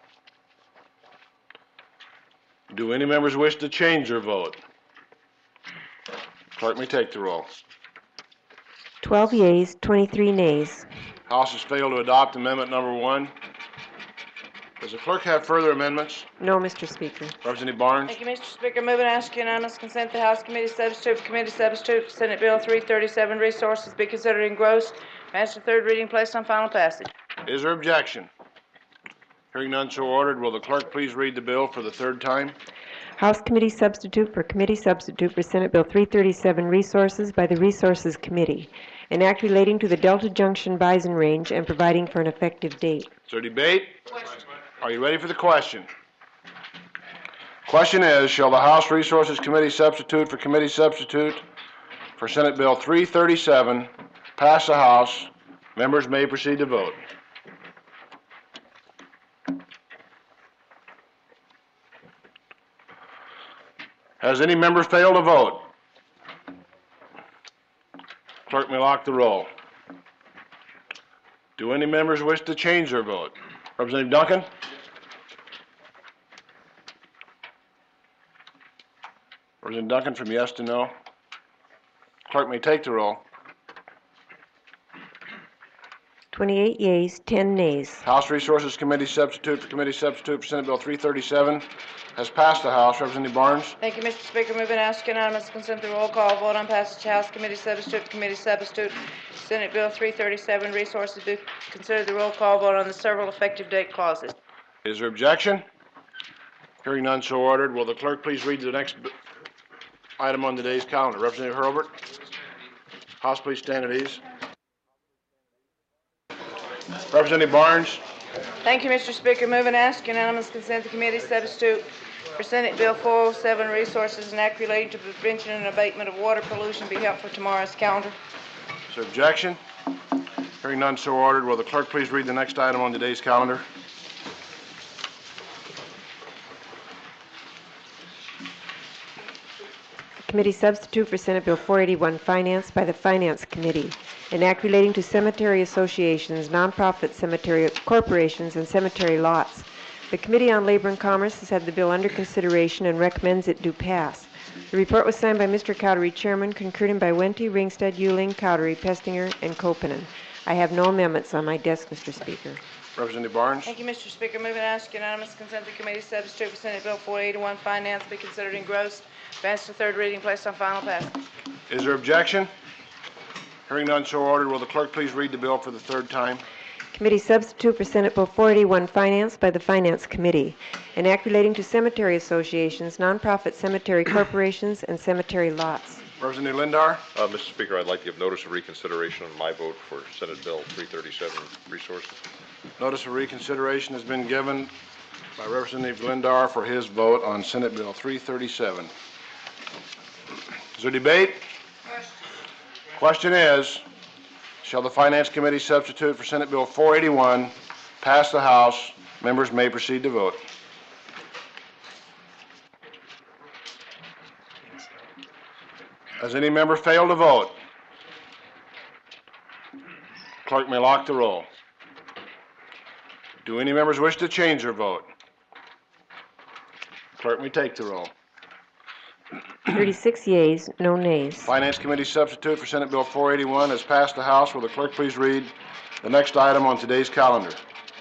[SPEAKER 2] Do any members wish to change their vote? Clerk may take the roll.
[SPEAKER 8] twelve yeas, twenty-three nays.
[SPEAKER 2] House has failed to adopt amendment number one. Does the clerk have further amendments?
[SPEAKER 8] No, Mister Speaker.
[SPEAKER 2] Representative Barnes?
[SPEAKER 13] Thank you, Mister Speaker. Move and ask unanimous consent the House Committee substitute for committee substitute for Senate Bill three thirty-seven resources be considered engrossed. Advance to third reading, placed on final passage.
[SPEAKER 2] Is there objection? Hearing none, so ordered. Will the clerk please read the bill for the third time?
[SPEAKER 8] House Committee substitute for committee substitute for Senate Bill three thirty-seven resources by the Resources Committee, an act relating to the Delta Junction Bison Range and providing for an effective date.
[SPEAKER 2] Is there debate? Are you ready for the question? Question is, shall the House Resources Committee substitute for committee substitute for Senate Bill three thirty-seven pass the House? Members may proceed to vote. Has any member failed to vote? Clerk may lock the roll. Do any members wish to change their vote? Representative Duncan? Representative Duncan from yes to no. Clerk may take the roll.
[SPEAKER 8] twenty-eight yeas, ten nays.
[SPEAKER 2] House Resources Committee substitute for committee substitute for Senate Bill three thirty-seven has passed the House. Representative Barnes?
[SPEAKER 13] Thank you, Mister Speaker. Move and ask unanimous consent the roll call vote on passage House Committee substitute for committee substitute Senate Bill three thirty-seven resources be considered the roll call vote on the several effective date clauses.
[SPEAKER 2] Is there objection? Hearing none, so ordered. Will the clerk please read the next item on today's calendar? Representative Hurlbert? House, please stand at ease. Representative Barnes?
[SPEAKER 13] Thank you, Mister Speaker. Move and ask unanimous consent the committee substitute for Senate Bill four oh seven resources and act relating to the prevention and abatement of water pollution be held for tomorrow's calendar.
[SPEAKER 2] Is there objection? Hearing none, so ordered. Will the clerk please read the next item on today's calendar?
[SPEAKER 8] Committee substitute for Senate Bill four eighty-one Finance by the Finance Committee, an act relating to cemetery associations, nonprofit cemetery corporations, and cemetery lots, The Committee on Labor and Commerce has had the bill under consideration and recommends it do pass. The report was signed by Mister Cowdery, Chairman, concurred in by Wente, Ringstead, Euling, Cowdery, Pestinger, and Copeland. I have no amendments on my desk, Mister Speaker.
[SPEAKER 2] Representative Barnes?
[SPEAKER 13] Thank you, Mister Speaker. Move and ask unanimous consent the committee substitute for Senate Bill four eighty-one Finance be considered engrossed, advanced to third reading, placed on final passage.
[SPEAKER 2] Is there objection? Hearing none, so ordered. Will the clerk please read the bill for the third time?
[SPEAKER 8] Committee substitute for Senate Bill four eighty-one Finance by the Finance Committee. An act relating to cemetery associations, nonprofit cemetery corporations, and cemetery lots.
[SPEAKER 2] Representative Lindar?
[SPEAKER 21] Uh, Mister Speaker, I'd like to give notice of reconsideration on my vote for Senate Bill three thirty-seven Resources.
[SPEAKER 2] Notice of reconsideration has been given by Representative Lindar for his vote on Senate Bill three thirty-seven. Is there debate? Question is, shall the Finance Committee substitute for Senate Bill four eighty-one pass the House? Members may proceed to vote. Has any member failed to vote? Clerk may lock the roll. Do any members wish to change their vote? Clerk may take the roll.
[SPEAKER 8] thirty-six yeas, no nays.
[SPEAKER 2] Finance Committee substitute for Senate Bill four eighty-one has passed the House. Will the clerk please read the next item on today's calendar?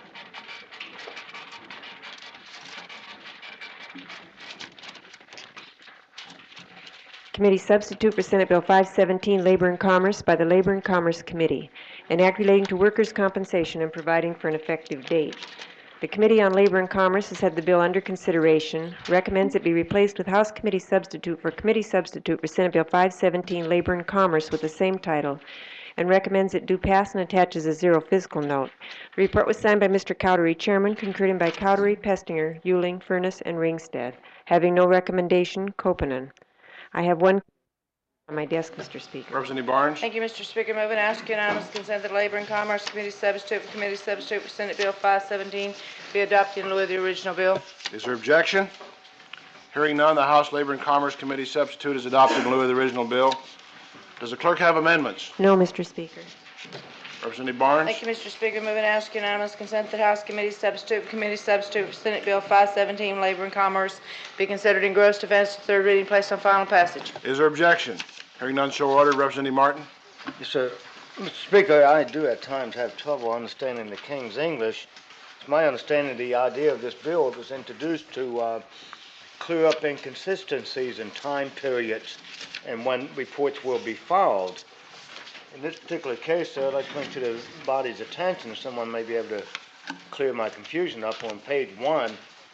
[SPEAKER 8] Committee substitute for Senate Bill five seventeen Labor and Commerce by the Labor and Commerce Committee. An act relating to workers' compensation and providing for an effective date. The Committee on Labor and Commerce has had the bill under consideration, recommends it be replaced with House Committee substitute for Committee substitute for Senate Bill five seventeen Labor and Commerce with the same title, and recommends it do pass and attaches a zero fiscal note. The report was signed by Mister Cowdery, Chairman, concurred in by Cowdery, Pestinger, Euling, Furness, and Ringstead. Having no recommendation, Copeland. I have one on my desk, Mister Speaker.
[SPEAKER 2] Representative Barnes?
[SPEAKER 13] Thank you, Mister Speaker. Move and ask unanimous consent that Labor and Commerce Committee substitute for Committee substitute for Senate Bill five seventeen be adopted in lieu of the original bill.
[SPEAKER 2] Is there objection? Hearing none, the House Labor and Commerce Committee substitute is adopted in lieu of the original bill. Does the clerk have amendments?
[SPEAKER 8] No, Mister Speaker.
[SPEAKER 2] Representative Barnes?
[SPEAKER 13] Thank you, Mister Speaker. Move and ask unanimous consent that House Committee substitute for Committee substitute for Senate Bill five seventeen Labor and Commerce be considered engrossed, advanced to third reading, placed on final passage.
[SPEAKER 2] Is there objection? Hearing none, so ordered. Representative Martin?
[SPEAKER 9] Yes, sir. Mister Speaker, I do at times have trouble understanding the King's English. It's my understanding the idea of this bill was introduced to uh, clear up inconsistencies in time periods and when reports will be filed. In this particular case, sir, I'd like to bring to the body's attention, someone may be able to clear my confusion up on page one,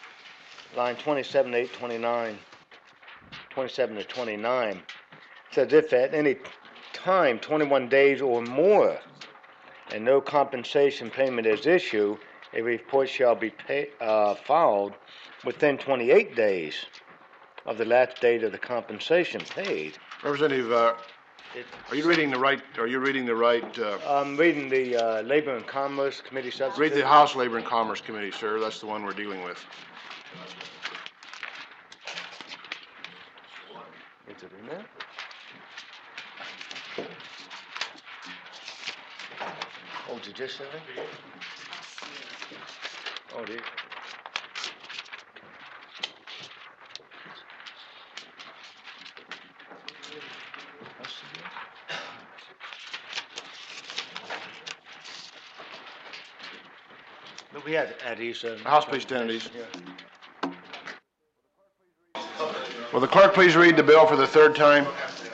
[SPEAKER 9] line twenty-seven to eight twenty-nine, twenty-seven to twenty-nine. Says if at any time, twenty-one days or more, and no compensation payment is issued, a report shall be pay, uh, filed within twenty-eight days of the last date of the compensation paid.
[SPEAKER 2] Representative, uh, are you reading the right, are you reading the right, uh,
[SPEAKER 9] I'm reading the uh, Labor and Commerce Committee substitute.
[SPEAKER 2] read the House Labor and Commerce Committee, sir. That's the one we're dealing with.
[SPEAKER 9] Is it in there? Oh, did you just say that? Oh, did you? But we had at these. Uh,
[SPEAKER 2] House, please stand at ease.
[SPEAKER 9] Yeah.
[SPEAKER 2] Will the clerk please read the bill for the third time?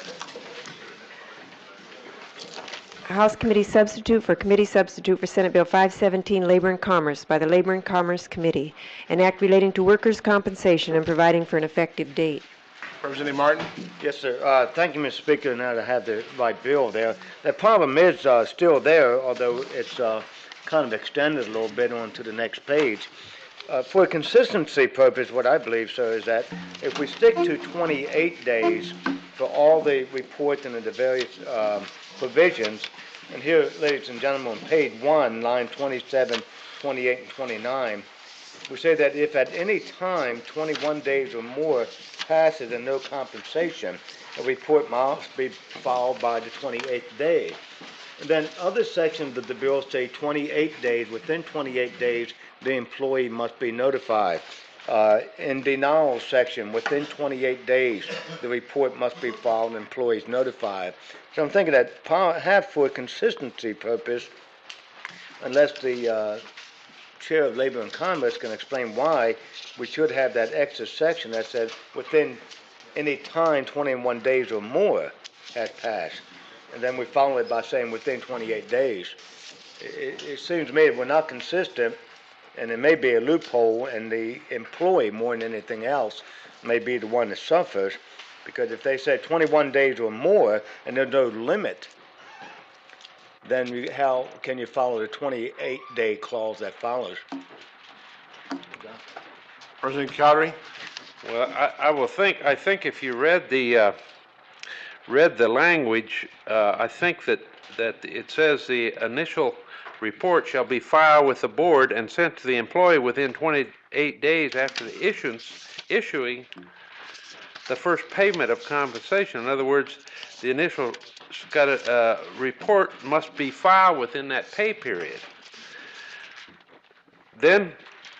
[SPEAKER 8] House Committee substitute for Committee substitute for Senate Bill five seventeen Labor and Commerce by the Labor and Commerce Committee. An act relating to workers' compensation and providing for an effective date.
[SPEAKER 2] Representative Martin?
[SPEAKER 9] Yes, sir. Uh, thank you, Mister Speaker. Now to have the right bill there. The problem is uh, still there, although it's uh, kind of extended a little bit onto the next page. Uh, for consistency purpose, what I believe, sir, is that if we stick to twenty-eight days for all the reports and the various uh, provisions, and here, ladies and gentlemen, on page one, line twenty-seven, twenty-eight, and twenty-nine, we say that if at any time twenty-one days or more passes and no compensation, a report must be filed by the twenty-eighth day. And then other sections of the bill say twenty-eight days. Within twenty-eight days, the employee must be notified. Uh, in denial section, within twenty-eight days, the report must be filed and employees notified. So I'm thinking that perhaps for consistency purpose, unless the uh, Chair of Labor and Commerce can explain why we should have that extra section that says within any time twenty-one days or more has passed. And then we follow it by saying within twenty-eight days. It, it seems to me if we're not consistent, and there may be a loophole, and the employee more than anything else may be the one that suffers, because if they say twenty-one days or more and there's no limit, then you, how can you follow the twenty-eight day clause that follows?
[SPEAKER 2] President Cowdery?
[SPEAKER 1] Well, I, I will think, I think if you read the, uh, read the language, uh, I think that, that it says the initial report shall be filed with the board and sent to the employee within twenty-eight days after the issuance, issuing the first payment of compensation. In other words, the initial got a, uh, report must be filed within that pay period. Then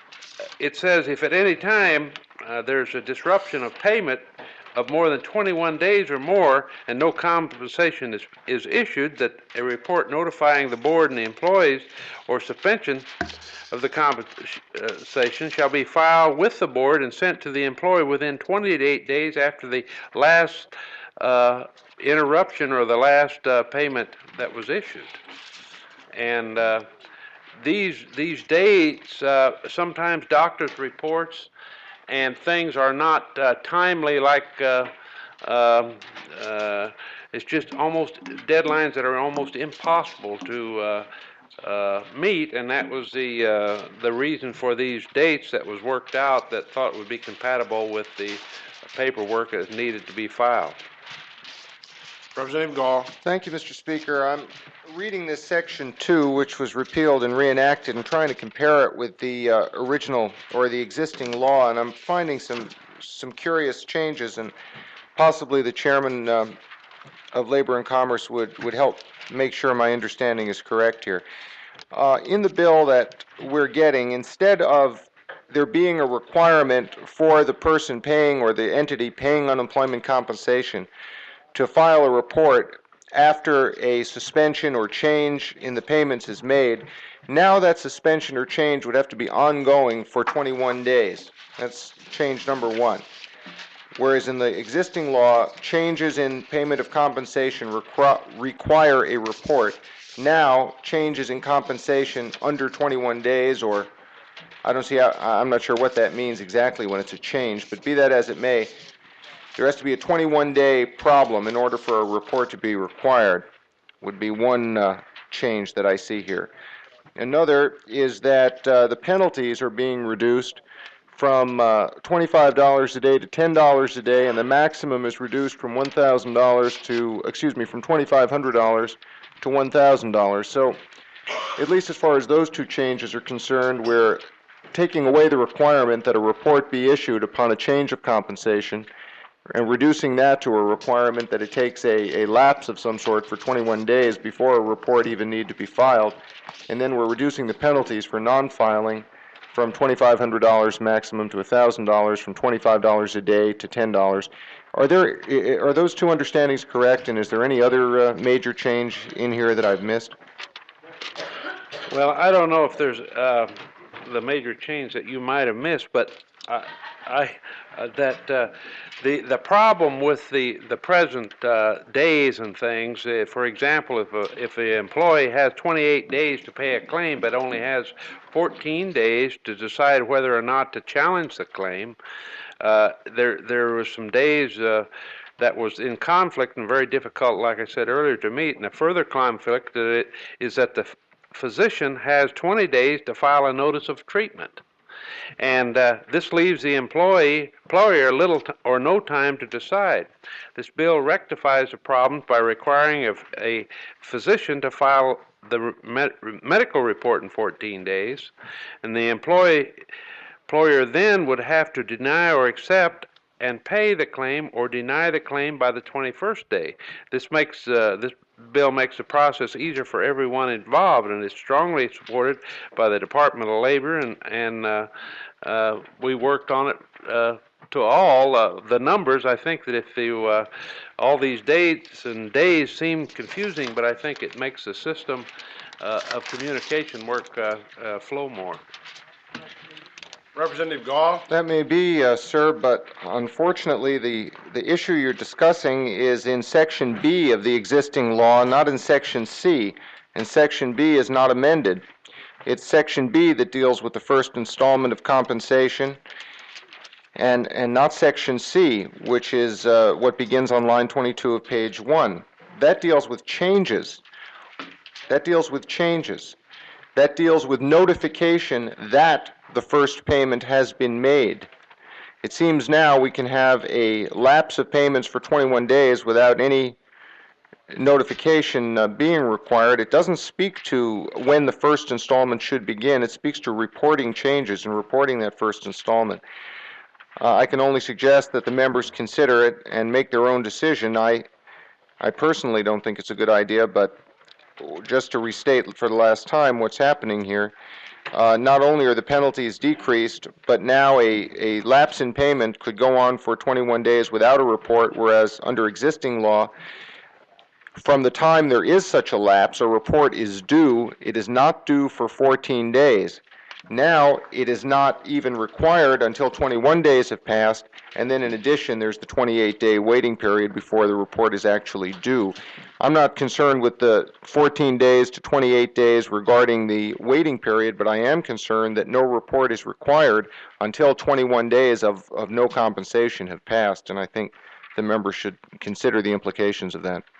[SPEAKER 1] it says if at any time uh, there's a disruption of payment of more than twenty-one days or more and no compensation is, is issued, that a report notifying the board and the employees or suspension of the compensation shall be filed with the board and sent to the employee within twenty-eight days after the last uh, interruption or the last uh, payment that was issued. And uh, these these dates, uh, sometimes doctors' reports and things are not uh, timely, like uh, uh, uh, it's just almost deadlines that are almost impossible to uh, uh, meet, and that was the uh, the reason for these dates that was worked out that thought would be compatible with the paperwork that needed to be filed.
[SPEAKER 2] Representative Gall.
[SPEAKER 7] Thank you, Mister Speaker. I'm reading this section two, which was repealed and reenacted, and trying to compare it with the uh, original or the existing law, and I'm finding some some curious changes, and possibly the chairman um, of Labor and Commerce would, would help make sure my understanding is correct here. Uh, in the bill that we're getting, instead of there being a requirement for the person paying or the entity paying unemployment compensation to file a report after a suspension or change in the payments is made, now that suspension or change would have to be ongoing for twenty-one days. That's change number one. Whereas in the existing law, changes in payment of compensation requ- require a report. Now, changes in compensation under twenty-one days, or I don't see how, I'm not sure what that means exactly when it's a change, but be that as it may, there has to be a twenty-one day problem in order for a report to be required, would be one uh, change that I see here. Another is that uh, the penalties are being reduced from uh, twenty-five dollars a day to ten dollars a day, and the maximum is reduced from one thousand dollars to, excuse me, from twenty-five hundred dollars to one thousand dollars. So, at least as far as those two changes are concerned, we're taking away the requirement that a report be issued upon a change of compensation, and reducing that to a requirement that it takes a, a lapse of some sort for twenty-one days before a report even need to be filed. And then we're reducing the penalties for non-filing from twenty-five hundred dollars maximum to one thousand dollars, from twenty-five dollars a day to ten dollars. Are there, are those two understandings correct, and is there any other uh, major change in here that I've missed?
[SPEAKER 1] Well, I don't know if there's uh, the major change that you might have missed, but I, I uh, that uh, the the problem with the the present uh, days and things. Uh, for example, if a, if the employee has twenty-eight days to pay a claim, but only has fourteen days to decide whether or not to challenge the claim, uh, there there was some days uh, that was in conflict and very difficult, like I said earlier, to meet. And a further conflict that it, is that the physician has twenty days to file a notice of treatment. And uh, this leaves the employee, employer little t- or no time to decide. This bill rectifies the problem by requiring a, a physician to file the med- medical report in fourteen days, and the employee, employer then would have to deny or accept and pay the claim or deny the claim by the twenty-first day. This makes uh, this bill makes the process easier for everyone involved, and is strongly supported by the Department of Labor, and and uh, uh, we worked on it uh, to all uh, the numbers. I think that if you uh, all these dates and days seem confusing, but I think it makes the system uh, of communication work uh, uh, flow more.
[SPEAKER 2] Representative Gall?
[SPEAKER 7] That may be, uh, sir, but unfortunately, the, the issue you're discussing is in Section B of the existing law, not in Section C, and Section B is not amended. It's Section B that deals with the first installment of compensation, and, and not Section C, which is uh, what begins on line twenty-two of page one. That deals with changes. That deals with changes. That deals with notification that the first payment has been made. It seems now we can have a lapse of payments for twenty-one days without any notification uh, being required. It doesn't speak to when the first installment should begin. It speaks to reporting changes and reporting that first installment. Uh, I can only suggest that the members consider it and make their own decision. I, I personally don't think it's a good idea, but just to restate for the last time what's happening here, uh, not only are the penalties decreased, but now a, a lapse in payment could go on for twenty-one days without a report, whereas under existing law, from the time there is such a lapse, a report is due. It is not due for fourteen days. Now, it is not even required until twenty-one days have passed, and then in addition, there's the twenty-eight day waiting period before the report is actually due. I'm not concerned with the fourteen days to twenty-eight days regarding the waiting period, but I am concerned that no report is required until twenty-one days of, of no compensation have passed, and I think the members should consider the implications of that.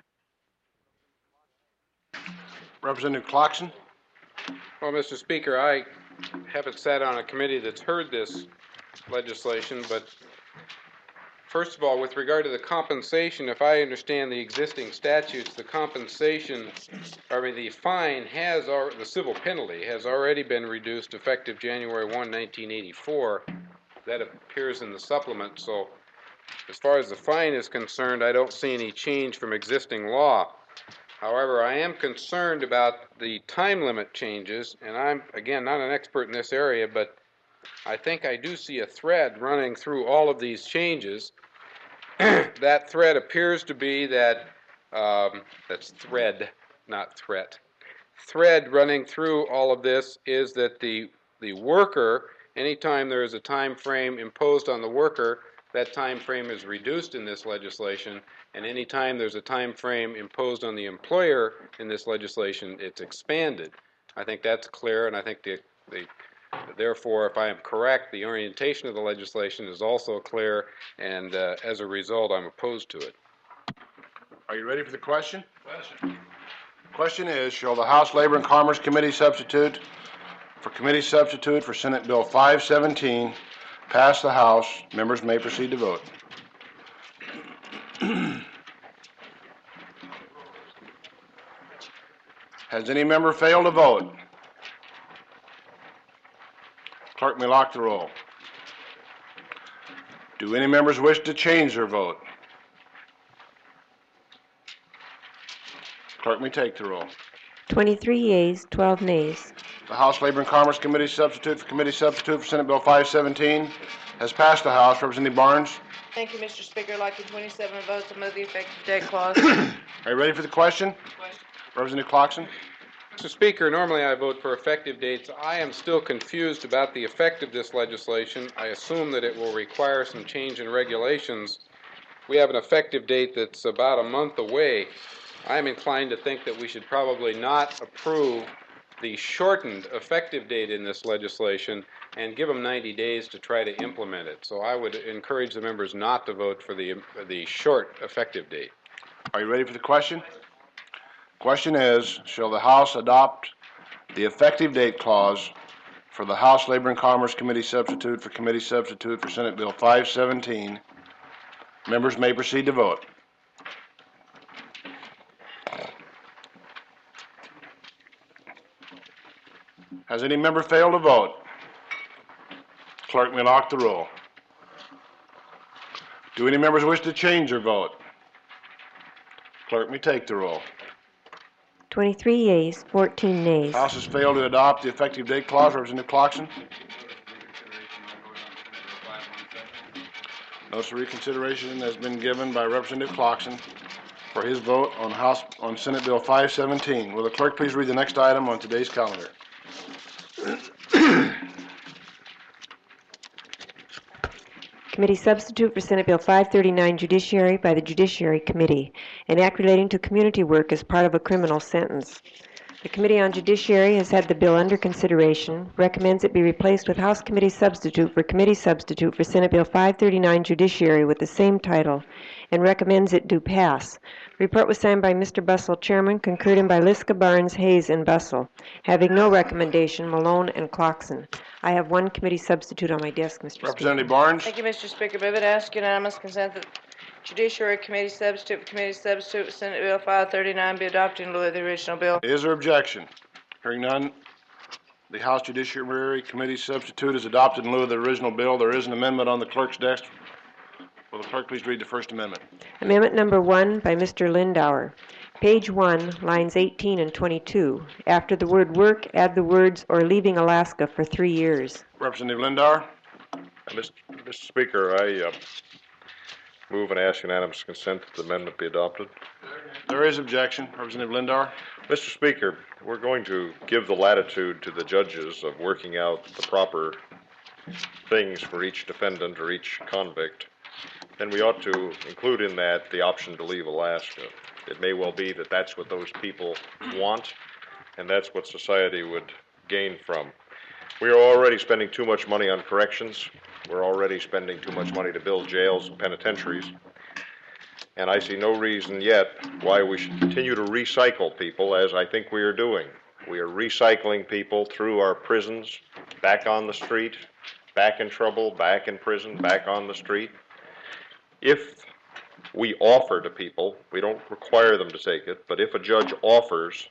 [SPEAKER 2] Representative Clarkson?
[SPEAKER 4] Well, Mister Speaker, I haven't sat on a committee that's heard this legislation, but first of all, with regard to the compensation, if I understand the existing statutes, the compensation, I mean, the fine has, al- the civil penalty has already been reduced effective January first, nineteen eighty-four. That appears in the supplement, so as far as the fine is concerned, I don't see any change from existing law. However, I am concerned about the time limit changes, and I'm, again, not an expert in this area, but I think I do see a thread running through all of these changes. That thread appears to be that, um, that's thread, not threat. Thread running through all of this is that the, the worker, anytime there is a time frame imposed on the worker, that time frame is reduced in this legislation, and any time there's a time frame imposed on the employer in this legislation, it's expanded. I think that's clear, and I think the, the therefore, if I am correct, the orientation of the legislation is also clear, and uh, as a result, I'm opposed to it.
[SPEAKER 2] Are you ready for the question? Question. Question is, shall the House Labor and Commerce Committee substitute for committee substitute for Senate Bill five seventeen pass the House? Members may proceed to vote. Has any member failed to vote? Clerk may lock the roll. Do any members wish to change their vote? Clerk may take the roll.
[SPEAKER 8] twenty-three yeas, twelve nays.
[SPEAKER 2] The House Labor and Commerce Committee substitute for committee substitute for Senate Bill five seventeen has passed the House. Representative Barnes?
[SPEAKER 13] Thank you, Mister Speaker. Liking twenty-seven votes to move the effective date clause.
[SPEAKER 2] Are you ready for the question?
[SPEAKER 13] Question.
[SPEAKER 2] Representative Clarkson?
[SPEAKER 4] Mister Speaker, normally I vote for effective dates. I am still confused about the effect of this legislation. I assume that it will require some change in regulations. We have an effective date that's about a month away. I am inclined to think that we should probably not approve the shortened effective date in this legislation and give them ninety days to try to implement it. So I would encourage the members not to vote for the, the short effective date.
[SPEAKER 2] Are you ready for the question? Question is, shall the House adopt the effective date clause for the House Labor and Commerce Committee substitute for committee substitute for Senate Bill five seventeen? Members may proceed to vote. Has any member failed to vote? Clerk may lock the roll. Do any members wish to change their vote? Clerk may take the roll.
[SPEAKER 8] twenty-three yeas, fourteen nays.
[SPEAKER 2] House has failed to adopt the effective date clause. Representative Clarkson? Notice of reconsideration has been given by Representative Clarkson for his vote on House, on Senate Bill five seventeen. Will the clerk please read the next item on today's calendar?
[SPEAKER 8] Committee substitute for Senate Bill five thirty-nine Judiciary by the Judiciary Committee, an act relating to community work as part of a criminal sentence. The Committee on Judiciary has had the bill under consideration, recommends it be replaced with House Committee substitute for Committee substitute for Senate Bill five thirty-nine Judiciary with the same title, and recommends it do pass. Report was signed by Mister Bussell, Chairman, concurred in by Liska, Barnes, Hayes, and Bussell. Having no recommendation, Malone and Clarkson. I have one committee substitute on my desk, Mister
[SPEAKER 2] Representative Barnes?
[SPEAKER 13] Thank you, Mister Speaker. Move it ask unanimous consent that Judiciary Committee substitute for Committee substitute for Senate Bill five thirty-nine be adopted in lieu of the original bill.
[SPEAKER 2] Is there objection? Hearing none, the House Judiciary Committee substitute is adopted in lieu of the original bill. There is an amendment on the clerk's desk. Will the clerk please read the first amendment?
[SPEAKER 8] Amendment number one by Mister Lindauer. Page one, lines eighteen and twenty-two. After the word work, add the words or leaving Alaska for three years.
[SPEAKER 2] Representative Lindauer?
[SPEAKER 21] Mister Mister Speaker, I uh, move and ask unanimous consent that the amendment be adopted.
[SPEAKER 2] There is objection. Representative Lindauer?
[SPEAKER 21] Mister Speaker, we're going to give the latitude to the judges of working out the proper things for each defendant or each convict. Then we ought to include in that the option to leave Alaska. It may well be that that's what those people want, and that's what society would gain from. We are already spending too much money on corrections. We're already spending too much money to build jails and penitentiaries. And I see no reason yet why we should continue to recycle people as I think we are doing. We are recycling people through our prisons, back on the street, back in trouble, back in prison, back on the street. If we offer to people, we don't require them to take it, but if a judge offers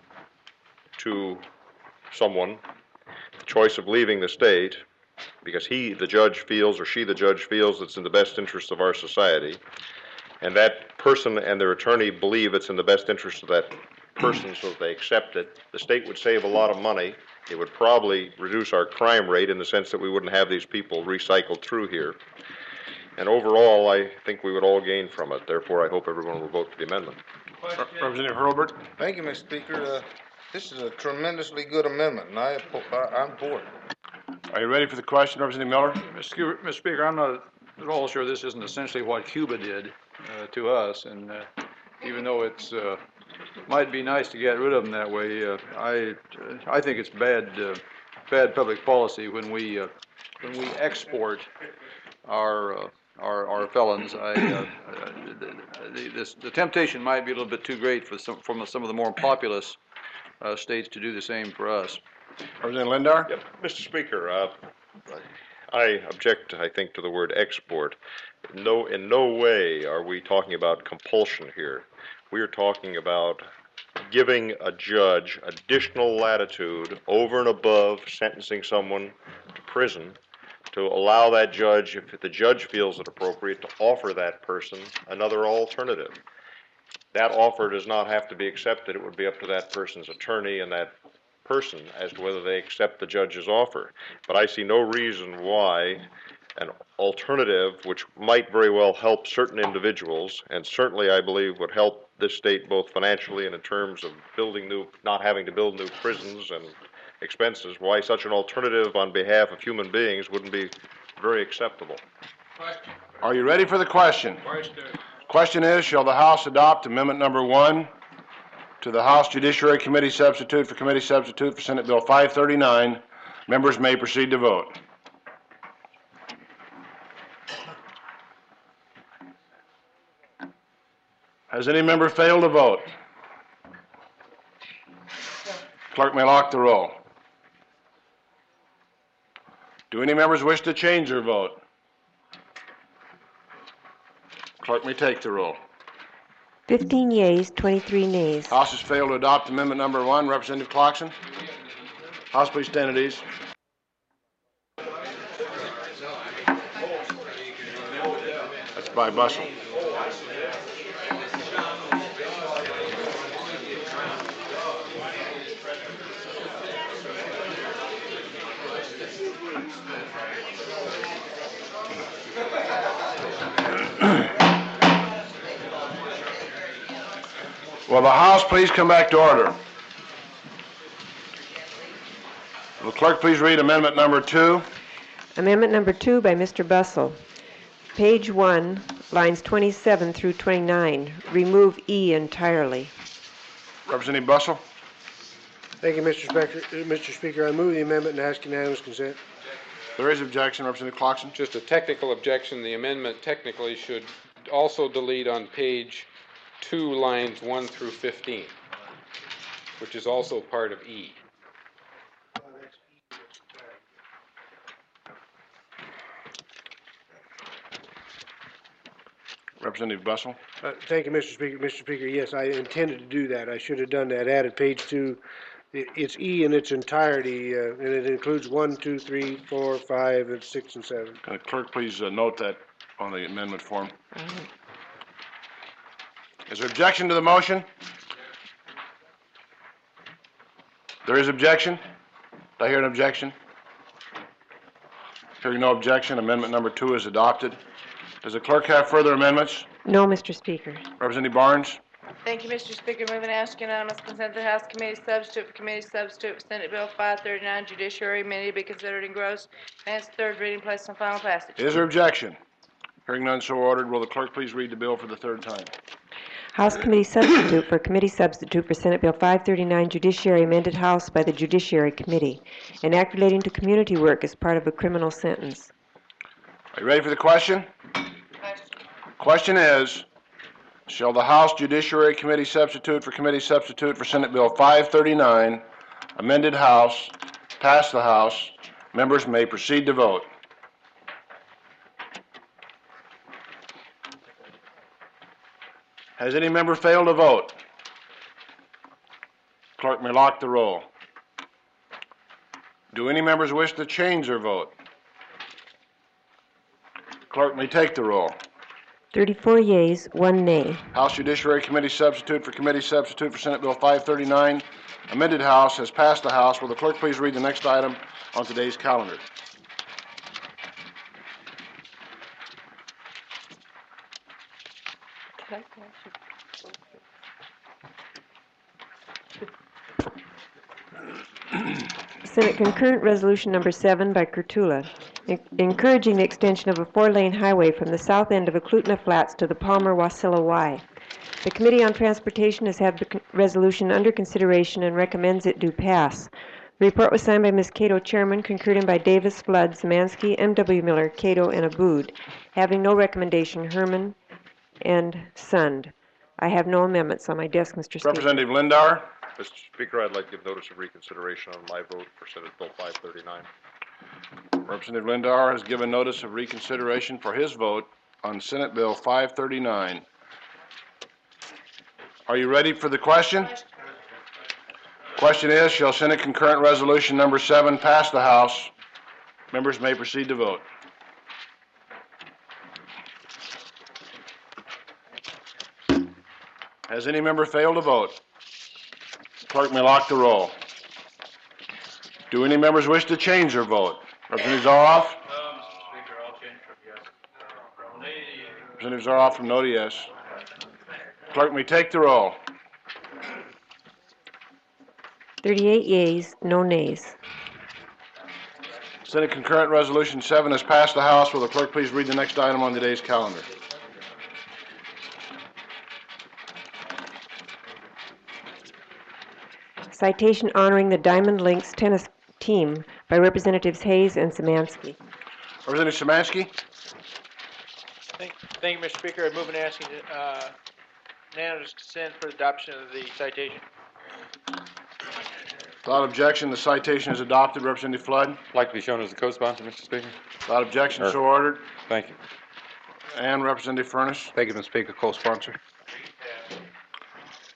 [SPEAKER 21] to someone the choice of leaving the state because he, the judge, feels or she, the judge, feels it's in the best interest of our society, and that person and their attorney believe it's in the best interest of that person so that they accept it, the state would save a lot of money. It would probably reduce our crime rate in the sense that we wouldn't have these people recycled through here. And overall, I think we would all gain from it. Therefore, I hope everyone will vote for the amendment.
[SPEAKER 2] Representative Hurlbert?
[SPEAKER 5] Thank you, Mister Speaker. Uh, this is a tremendously good amendment, and I, I, I'm for it.
[SPEAKER 2] Are you ready for the question, Representative Miller?
[SPEAKER 3] Mister Mister Speaker, I'm not at all sure this isn't essentially what Cuba did uh, to us, and uh, even though it's uh, might be nice to get rid of them that way, uh, I uh, I think it's bad uh, bad public policy when we uh, when we export our uh, our, our felons. I, uh, the, the, this, the temptation might be a little bit too great for some from some of the more populous uh, states to do the same for us.
[SPEAKER 2] Representative Lindauer?
[SPEAKER 21] Yep. Mister Speaker, uh, I object, I think, to the word export. No, in no way are we talking about compulsion here. We are talking about giving a judge additional latitude over and above sentencing someone to prison to allow that judge, if the judge feels it appropriate, to offer that person another alternative. That offer does not have to be accepted. It would be up to that person's attorney and that person as to whether they accept the judge's offer. But I see no reason why an alternative, which might very well help certain individuals, and certainly I believe would help this state both financially and in terms of building new, not having to build new prisons and expenses, why such an alternative on behalf of human beings wouldn't be very acceptable.
[SPEAKER 2] Question. Are you ready for the question? Question. Question is, shall the House adopt amendment number one to the House Judiciary Committee substitute for Committee substitute for Senate Bill five thirty-nine? Members may proceed to vote. Has any member failed to vote? Clerk may lock the roll. Do any members wish to change their vote? Clerk may take the roll.
[SPEAKER 8] fifteen yeas, twenty-three nays.
[SPEAKER 2] House has failed to adopt amendment number one. Representative Clarkson? House, please stand at ease. by Bussell. Will the House please come back to order? Will the clerk please read amendment number two?
[SPEAKER 8] Amendment number two by Mister Bussell. Page one, lines twenty-seven through twenty-nine. Remove E entirely.
[SPEAKER 2] Representative Bussell?
[SPEAKER 6] Thank you, Mister Speaker. Uh, Mister Speaker, I move the amendment and ask unanimous consent.
[SPEAKER 2] There is objection. Representative Clarkson?
[SPEAKER 4] Just a technical objection. The amendment technically should also delete on page two, lines one through fifteen, which is also part of E.
[SPEAKER 2] Representative Bussell?
[SPEAKER 6] Uh, thank you, Mister Speaker. Mister Speaker, yes, I intended to do that. I should have done that. Added page two. It- It's E in its entirety, uh, and it includes one, two, three, four, five, and six, and seven.
[SPEAKER 2] Can the clerk please uh, note that on the amendment form? Is there objection to the motion? There is objection? Do I hear an objection? Hearing no objection, amendment number two is adopted. Does the clerk have further amendments?
[SPEAKER 8] No, Mister Speaker.
[SPEAKER 2] Representative Barnes?
[SPEAKER 13] Thank you, Mister Speaker. Move and ask unanimous consent that the House Committee Substitute for Committee Substitute for Senate Bill five thirty-nine Judiciary Amendment to be considered in gross and its third reading placed on final passage.
[SPEAKER 2] Is there objection? Hearing none, so ordered. Will the clerk please read the bill for the third time?
[SPEAKER 8] House Committee Substitute for Committee Substitute for Senate Bill five thirty-nine Judiciary Amended House by the Judiciary Committee. An act relating to community work as part of a criminal sentence.
[SPEAKER 2] Are you ready for the question? Question is, shall the House Judiciary Committee Substitute for Committee Substitute for Senate Bill five thirty-nine, amended House, pass the House? Members may proceed to vote. Has any member failed to vote? Clerk may lock the roll. Do any members wish to change their vote? Clerk may take the roll.
[SPEAKER 8] thirty-four yeas, one nay.
[SPEAKER 2] House Judiciary Committee Substitute for Committee Substitute for Senate Bill five thirty-nine, amended House, has passed the House. Will the clerk please read the next item on today's calendar?
[SPEAKER 8] Senate Concurrent Resolution Number seven by Kurtula, en- encouraging the extension of a four-lane highway from the south end of Eklutna Flats to the Palmer-Wasilla Y. The Committee on Transportation has had the con- resolution under consideration and recommends it do pass. The report was signed by Miz Cato, Chairman, concurred in by Davis, Flood, Samansky, M W. Miller, Cato, and Abood. Having no recommendation, Herman and Sund. I have no amendments on my desk, Mister Speaker.
[SPEAKER 2] Representative Lindauer.
[SPEAKER 21] Mister Speaker, I'd like to give notice of reconsideration on my vote for Senate Bill five thirty-nine.
[SPEAKER 2] Representative Lindauer has given notice of reconsideration for his vote on Senate Bill five thirty-nine. Are you ready for the question? Question is, shall Senate Concurrent Resolution Number seven pass the House? Members may proceed to vote. Has any member failed to vote? Clerk may lock the roll. Do any members wish to change their vote? Representative Zaroff? Representative Zaroff from no to yes. Clerk may take the roll.
[SPEAKER 8] thirty-eight yeas, no nays.
[SPEAKER 2] Senate Concurrent Resolution seven has passed the House. Will the clerk please read the next item on today's calendar?
[SPEAKER 8] Citation honoring the Diamond Links tennis team by Representatives Hayes and Samansky.
[SPEAKER 2] Representative Samansky?
[SPEAKER 18] Thank, thank you, Mister Speaker. I move and ask uh, unanimous consent for adoption of the citation.
[SPEAKER 2] Without objection, the citation is adopted. Representative Flood?
[SPEAKER 20] Like to be shown as a co-sponsor, Mister Speaker?
[SPEAKER 2] Without objection,
[SPEAKER 20] Or-
[SPEAKER 2] so ordered.
[SPEAKER 20] Thank you.
[SPEAKER 2] And Representative Furnace?
[SPEAKER 3] Thank you, Mister Speaker, co-sponsor.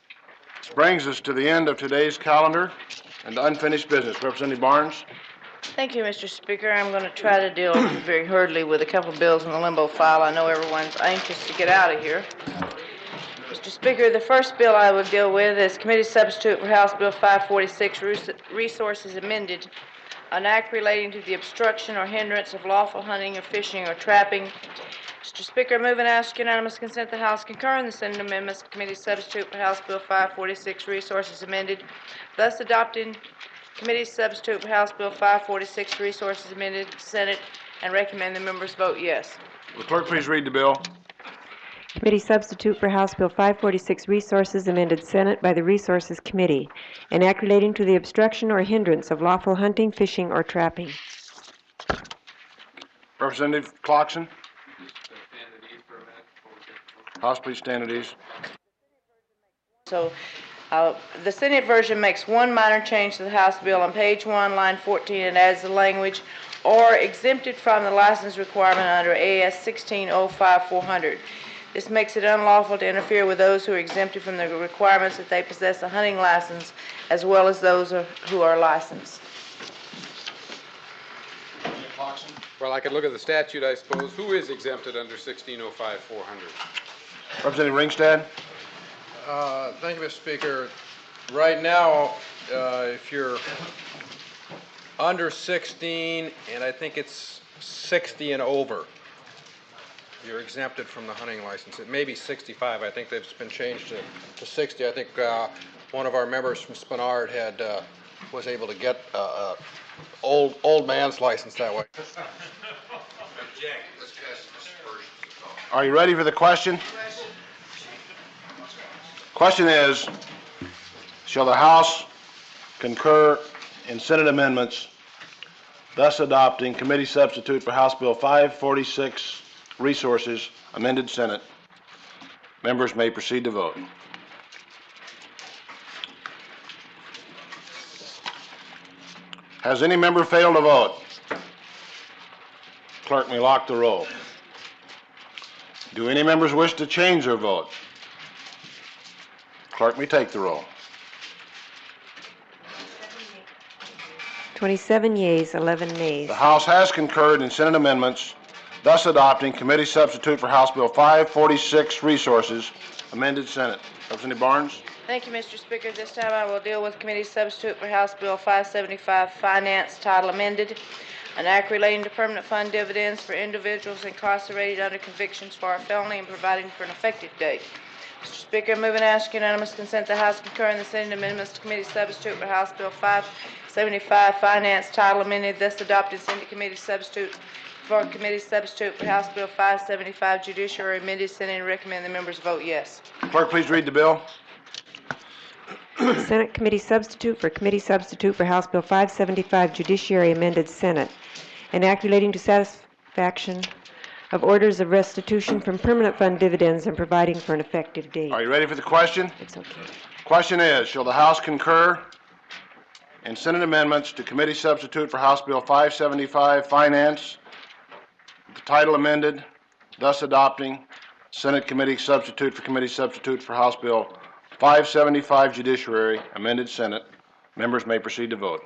[SPEAKER 2] This brings us to the end of today's calendar and to unfinished business. Representative Barnes?
[SPEAKER 13] Thank you, Mister Speaker. I'm going to try to deal very hurriedly with a couple bills in the limbo file. I know everyone's anxious to get out of here. Mister Speaker, the first bill I will deal with is Committee Substitute for House Bill five forty-six, Res- Resources Amended, an act relating to the obstruction or hindrance of lawful hunting or fishing or trapping. Mister Speaker, I move and ask unanimous consent the House concur in the Senate amendments to Committee Substitute for House Bill five forty-six, Resources Amended, thus adopting Committee Substitute for House Bill five forty-six, Resources Amended, Senate, and recommend the members vote yes.
[SPEAKER 2] Will the clerk please read the bill?
[SPEAKER 8] Committee Substitute for House Bill five forty-six, Resources Amended, Senate by the Resources Committee, an act relating to the obstruction or hindrance of lawful hunting, fishing, or trapping.
[SPEAKER 2] Representative Clarkson? House, please stand at ease.
[SPEAKER 13] So, uh, the Senate version makes one minor change to the House bill on page one, line fourteen, and adds the language, or exempted from the license requirement under A S sixteen oh five four hundred. This makes it unlawful to interfere with those who are exempted from the requirements that they possess a hunting license, as well as those who are licensed.
[SPEAKER 4] Well, I could look at the statute, I suppose. Who is exempted under sixteen oh five four hundred?
[SPEAKER 2] Representative Ringstad?
[SPEAKER 4] Uh, thank you, Mister Speaker. Right now, uh, if you're under sixteen, and I think it's sixty and over, you're exempted from the hunting license. It may be sixty-five. I think they've been changed to, to sixty. I think uh, one of our members from Spenard had uh, was able to get uh, uh, old old man's license that way.
[SPEAKER 2] Are you ready for the question? Question is, shall the House concur in Senate amendments, thus adopting Committee Substitute for House Bill five forty-six, Resources, amended Senate? Members may proceed to vote. Has any member failed to vote? Clerk may lock the roll. Do any members wish to change their vote? Clerk may take the roll.
[SPEAKER 8] twenty-seven yeas, eleven nays.
[SPEAKER 2] The House has concurred in Senate amendments, thus adopting Committee Substitute for House Bill five forty-six, Resources, amended Senate. Representative Barnes?
[SPEAKER 13] Thank you, Mister Speaker. This time I will deal with Committee Substitute for House Bill five seventy-five, Finance, title amended, an act relating to permanent fund dividends for individuals incarcerated under convictions for a felony and providing for an effective date. Mister Speaker, I move and ask unanimous consent the House concur in the Senate amendments to Committee Substitute for House Bill five seventy-five, Finance, title amended, thus adopted Senate Committee Substitute for Committee Substitute for House Bill five seventy-five, Judiciary amended, Senate, and recommend the members vote yes.
[SPEAKER 2] Clerk, please read the bill.
[SPEAKER 8] Senate Committee Substitute for Committee Substitute for House Bill five seventy-five, Judiciary amended, Senate, an act relating to satisfaction of orders of restitution from permanent fund dividends and providing for an effective date.
[SPEAKER 2] Are you ready for the question?
[SPEAKER 8] It's okay.
[SPEAKER 2] Question is, shall the House concur in Senate amendments to Committee Substitute for House Bill five seventy-five, Finance, the title amended, thus adopting Senate Committee Substitute for Committee Substitute for House Bill five seventy-five, Judiciary, amended Senate? Members may proceed to vote.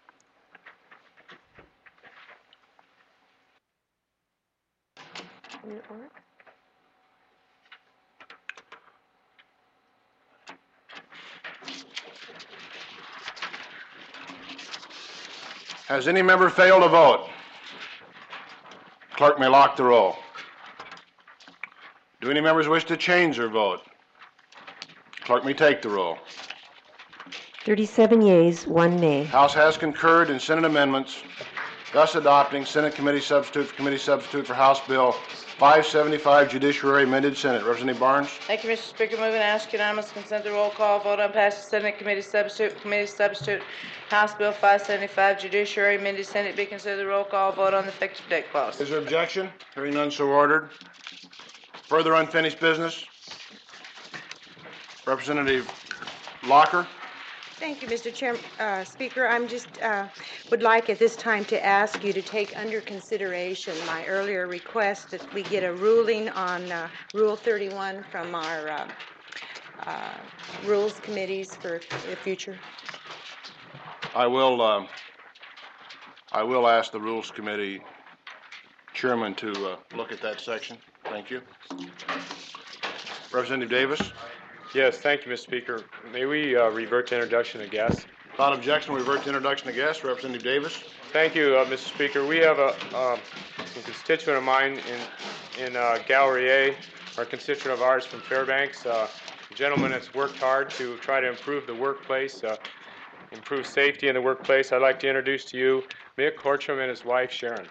[SPEAKER 2] Has any member failed to vote? Clerk may lock the roll. Do any members wish to change their vote? Clerk may take the roll.
[SPEAKER 8] thirty-seven yeas, one nay.
[SPEAKER 2] House has concurred in Senate amendments, thus adopting Senate Committee Substitute for Committee Substitute for House Bill five seventy-five, Judiciary amended Senate. Representative Barnes?
[SPEAKER 13] Thank you, Mister Speaker. Move and ask unanimous consent to roll call vote on passage Senate Committee Substitute, Committee Substitute, House Bill five seventy-five, Judiciary amended Senate be considered a roll call vote on the effective date clause.
[SPEAKER 2] Is there objection? Hearing none, so ordered. Further unfinished business? Representative Locker?
[SPEAKER 11] Thank you, Mister Chair, uh, Speaker. I'm just, uh, would like at this time to ask you to take under consideration my earlier request that we get a ruling on uh, Rule thirty-one from our uh, uh, Rules Committees for the future.
[SPEAKER 2] I will, uh, I will ask the Rules Committee Chairman to uh, look at that section. Thank you. Representative Davis?
[SPEAKER 19] Yes, thank you, Mister Speaker. May we uh, revert to introduction of guests?
[SPEAKER 2] Without objection, we revert to introduction of guests. Representative Davis?
[SPEAKER 19] Thank you, uh, Mister Speaker. We have a, um, a constituent of mine in, in uh, Gallery A, or a constituent of ours from Fairbanks, uh, a gentleman that's worked hard to try to improve the workplace, uh, improve safety in the workplace. I'd like to introduce to you Mick Horcham and his wife, Sharon.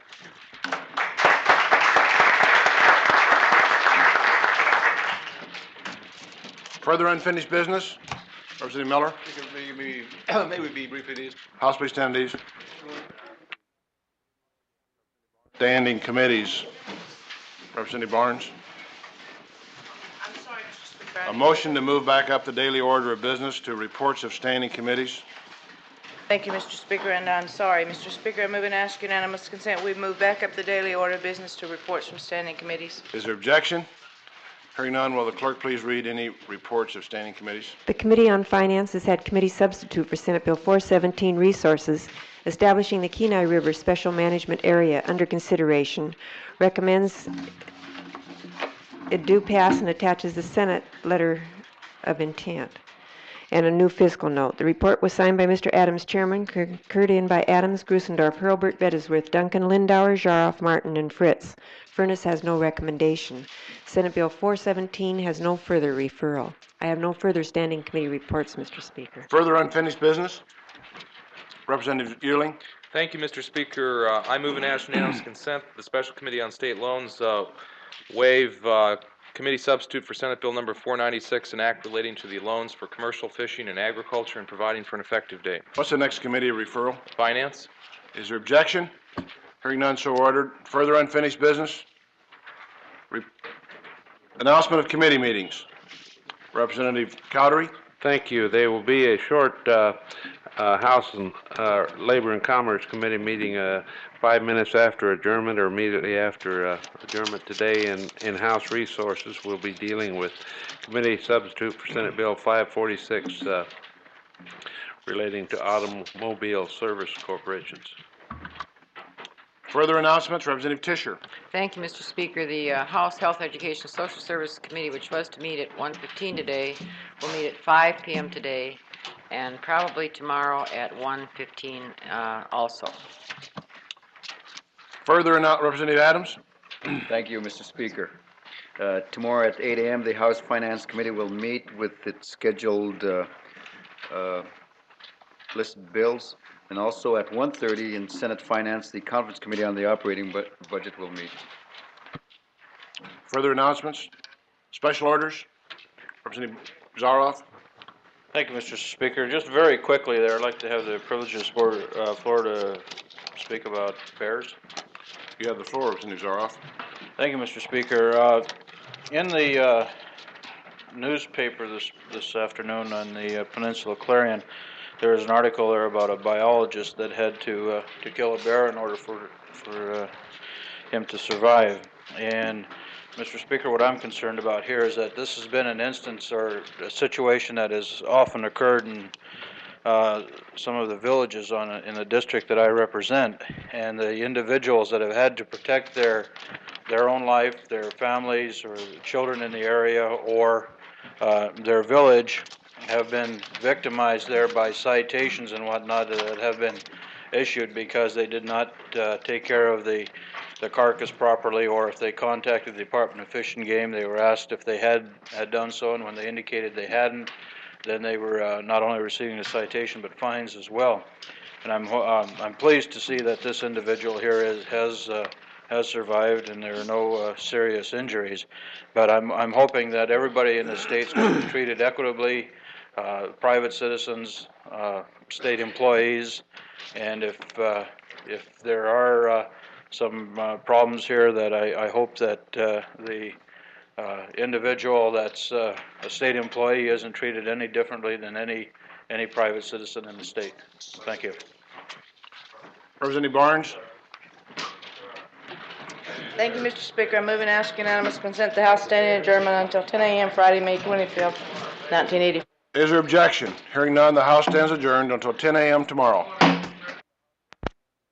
[SPEAKER 2] Further unfinished business? Representative Miller?
[SPEAKER 3] May we, may we be briefly these?
[SPEAKER 2] House, please stand these. Standing committees. Representative Barnes?
[SPEAKER 13] I'm sorry, Mister Speaker.
[SPEAKER 2] A motion to move back up the daily order of business to reports of standing committees.
[SPEAKER 13] Thank you, Mister Speaker, and I'm sorry, Mister Speaker, I move and ask unanimous consent. We move back up the daily order of business to reports from standing committees.
[SPEAKER 2] Is there objection? Hearing none, will the clerk please read any reports of standing committees?
[SPEAKER 8] The Committee on Finance has had committee substitute for Senate Bill four seventeen Resources, establishing the Kenai River Special Management Area under consideration, recommends it do pass and attaches the Senate letter of intent and a new fiscal note. The report was signed by Mister Adams, Chairman, concurred in by Adams, Grusendorf, Hurlburt, Bettesworth, Duncan, Lindauer, Jaroff, Martin, and Fritz. Furness has no recommendation. Senate Bill four seventeen has no further referral. I have no further standing committee reports, Mister Speaker.
[SPEAKER 2] Further unfinished business? Representative Yearling?
[SPEAKER 10] Thank you, Mister Speaker. Uh, I move and ask unanimous consent that the Special Committee on State Loans uh, waive uh, committee substitute for Senate Bill number four ninety-six, an act relating to the loans for commercial fishing and agriculture and providing for an effective date.
[SPEAKER 2] What's the next committee referral?
[SPEAKER 10] Finance.
[SPEAKER 2] Is there objection? Hearing none, so ordered. Further unfinished business? Re- Announcement of committee meetings. Representative Cowdery?
[SPEAKER 1] Thank you. There will be a short uh, uh, House and uh, Labor and Commerce Committee meeting uh, five minutes after adjournment or immediately after uh, adjournment today. In, in House Resources, we'll be dealing with committee substitute for Senate Bill five forty-six uh, relating to automobile service corporations.
[SPEAKER 2] Further announcements, Representative Tischer.
[SPEAKER 15] Thank you, Mister Speaker. The uh, House Health, Education, Social Services Committee, which was to meet at one fifteen today, will meet at five p m today, and probably tomorrow at one fifteen uh, also.
[SPEAKER 2] Further announcement, Representative Adams.
[SPEAKER 22] Thank you, Mister Speaker. Uh, tomorrow at eight a m, the House Finance Committee will meet with its scheduled uh, uh, listed bills. And also at one thirty in Senate Finance, the Conference Committee on the Operating bu Budget will meet.
[SPEAKER 2] Further announcements? Special orders? Representative Zaroff?
[SPEAKER 23] Thank you, Mister Speaker. Just very quickly there, I'd like to have the privilege of the uh, floor to speak about bears.
[SPEAKER 2] You have the floor, Representative Zaroff.
[SPEAKER 23] Thank you, Mister Speaker. Uh, in the uh, newspaper this, this afternoon on the uh, Peninsula Clarion, there was an article there about a biologist that had to uh, to kill a bear in order for for uh, him to survive. And Mister Speaker, what I'm concerned about here is that this has been an instance or a situation that has often occurred in uh, some of the villages on a, in the district that I represent, and the individuals that have had to protect their their own life, their families, or children in the area, or uh, their village, have been victimized there by citations and whatnot that have been issued because they did not uh, take care of the the carcass properly, or if they contacted the Department of Fish and Game, they were asked if they had had done so, and when they indicated they hadn't, then they were uh, not only receiving a citation but fines as well. And I'm um, I'm pleased to see that this individual here is, has uh, has survived and there are no uh, serious injuries. But I'm I'm hoping that everybody in the state's going to be treated equitably. Uh, private citizens, uh, state employees, and if uh, if there are uh, some uh, problems here, that I, I hope that uh, the uh, individual that's uh, a state employee isn't treated any differently than any any private citizen in the state. Thank you.
[SPEAKER 2] Representative Barnes.
[SPEAKER 13] Thank you, Mister Speaker. I move and ask unanimous consent the House standing adjournment until ten a m Friday, May twenty-fifth, nineteen eighty.
[SPEAKER 2] Is there objection? Hearing none, the House stands adjourned until ten a m tomorrow.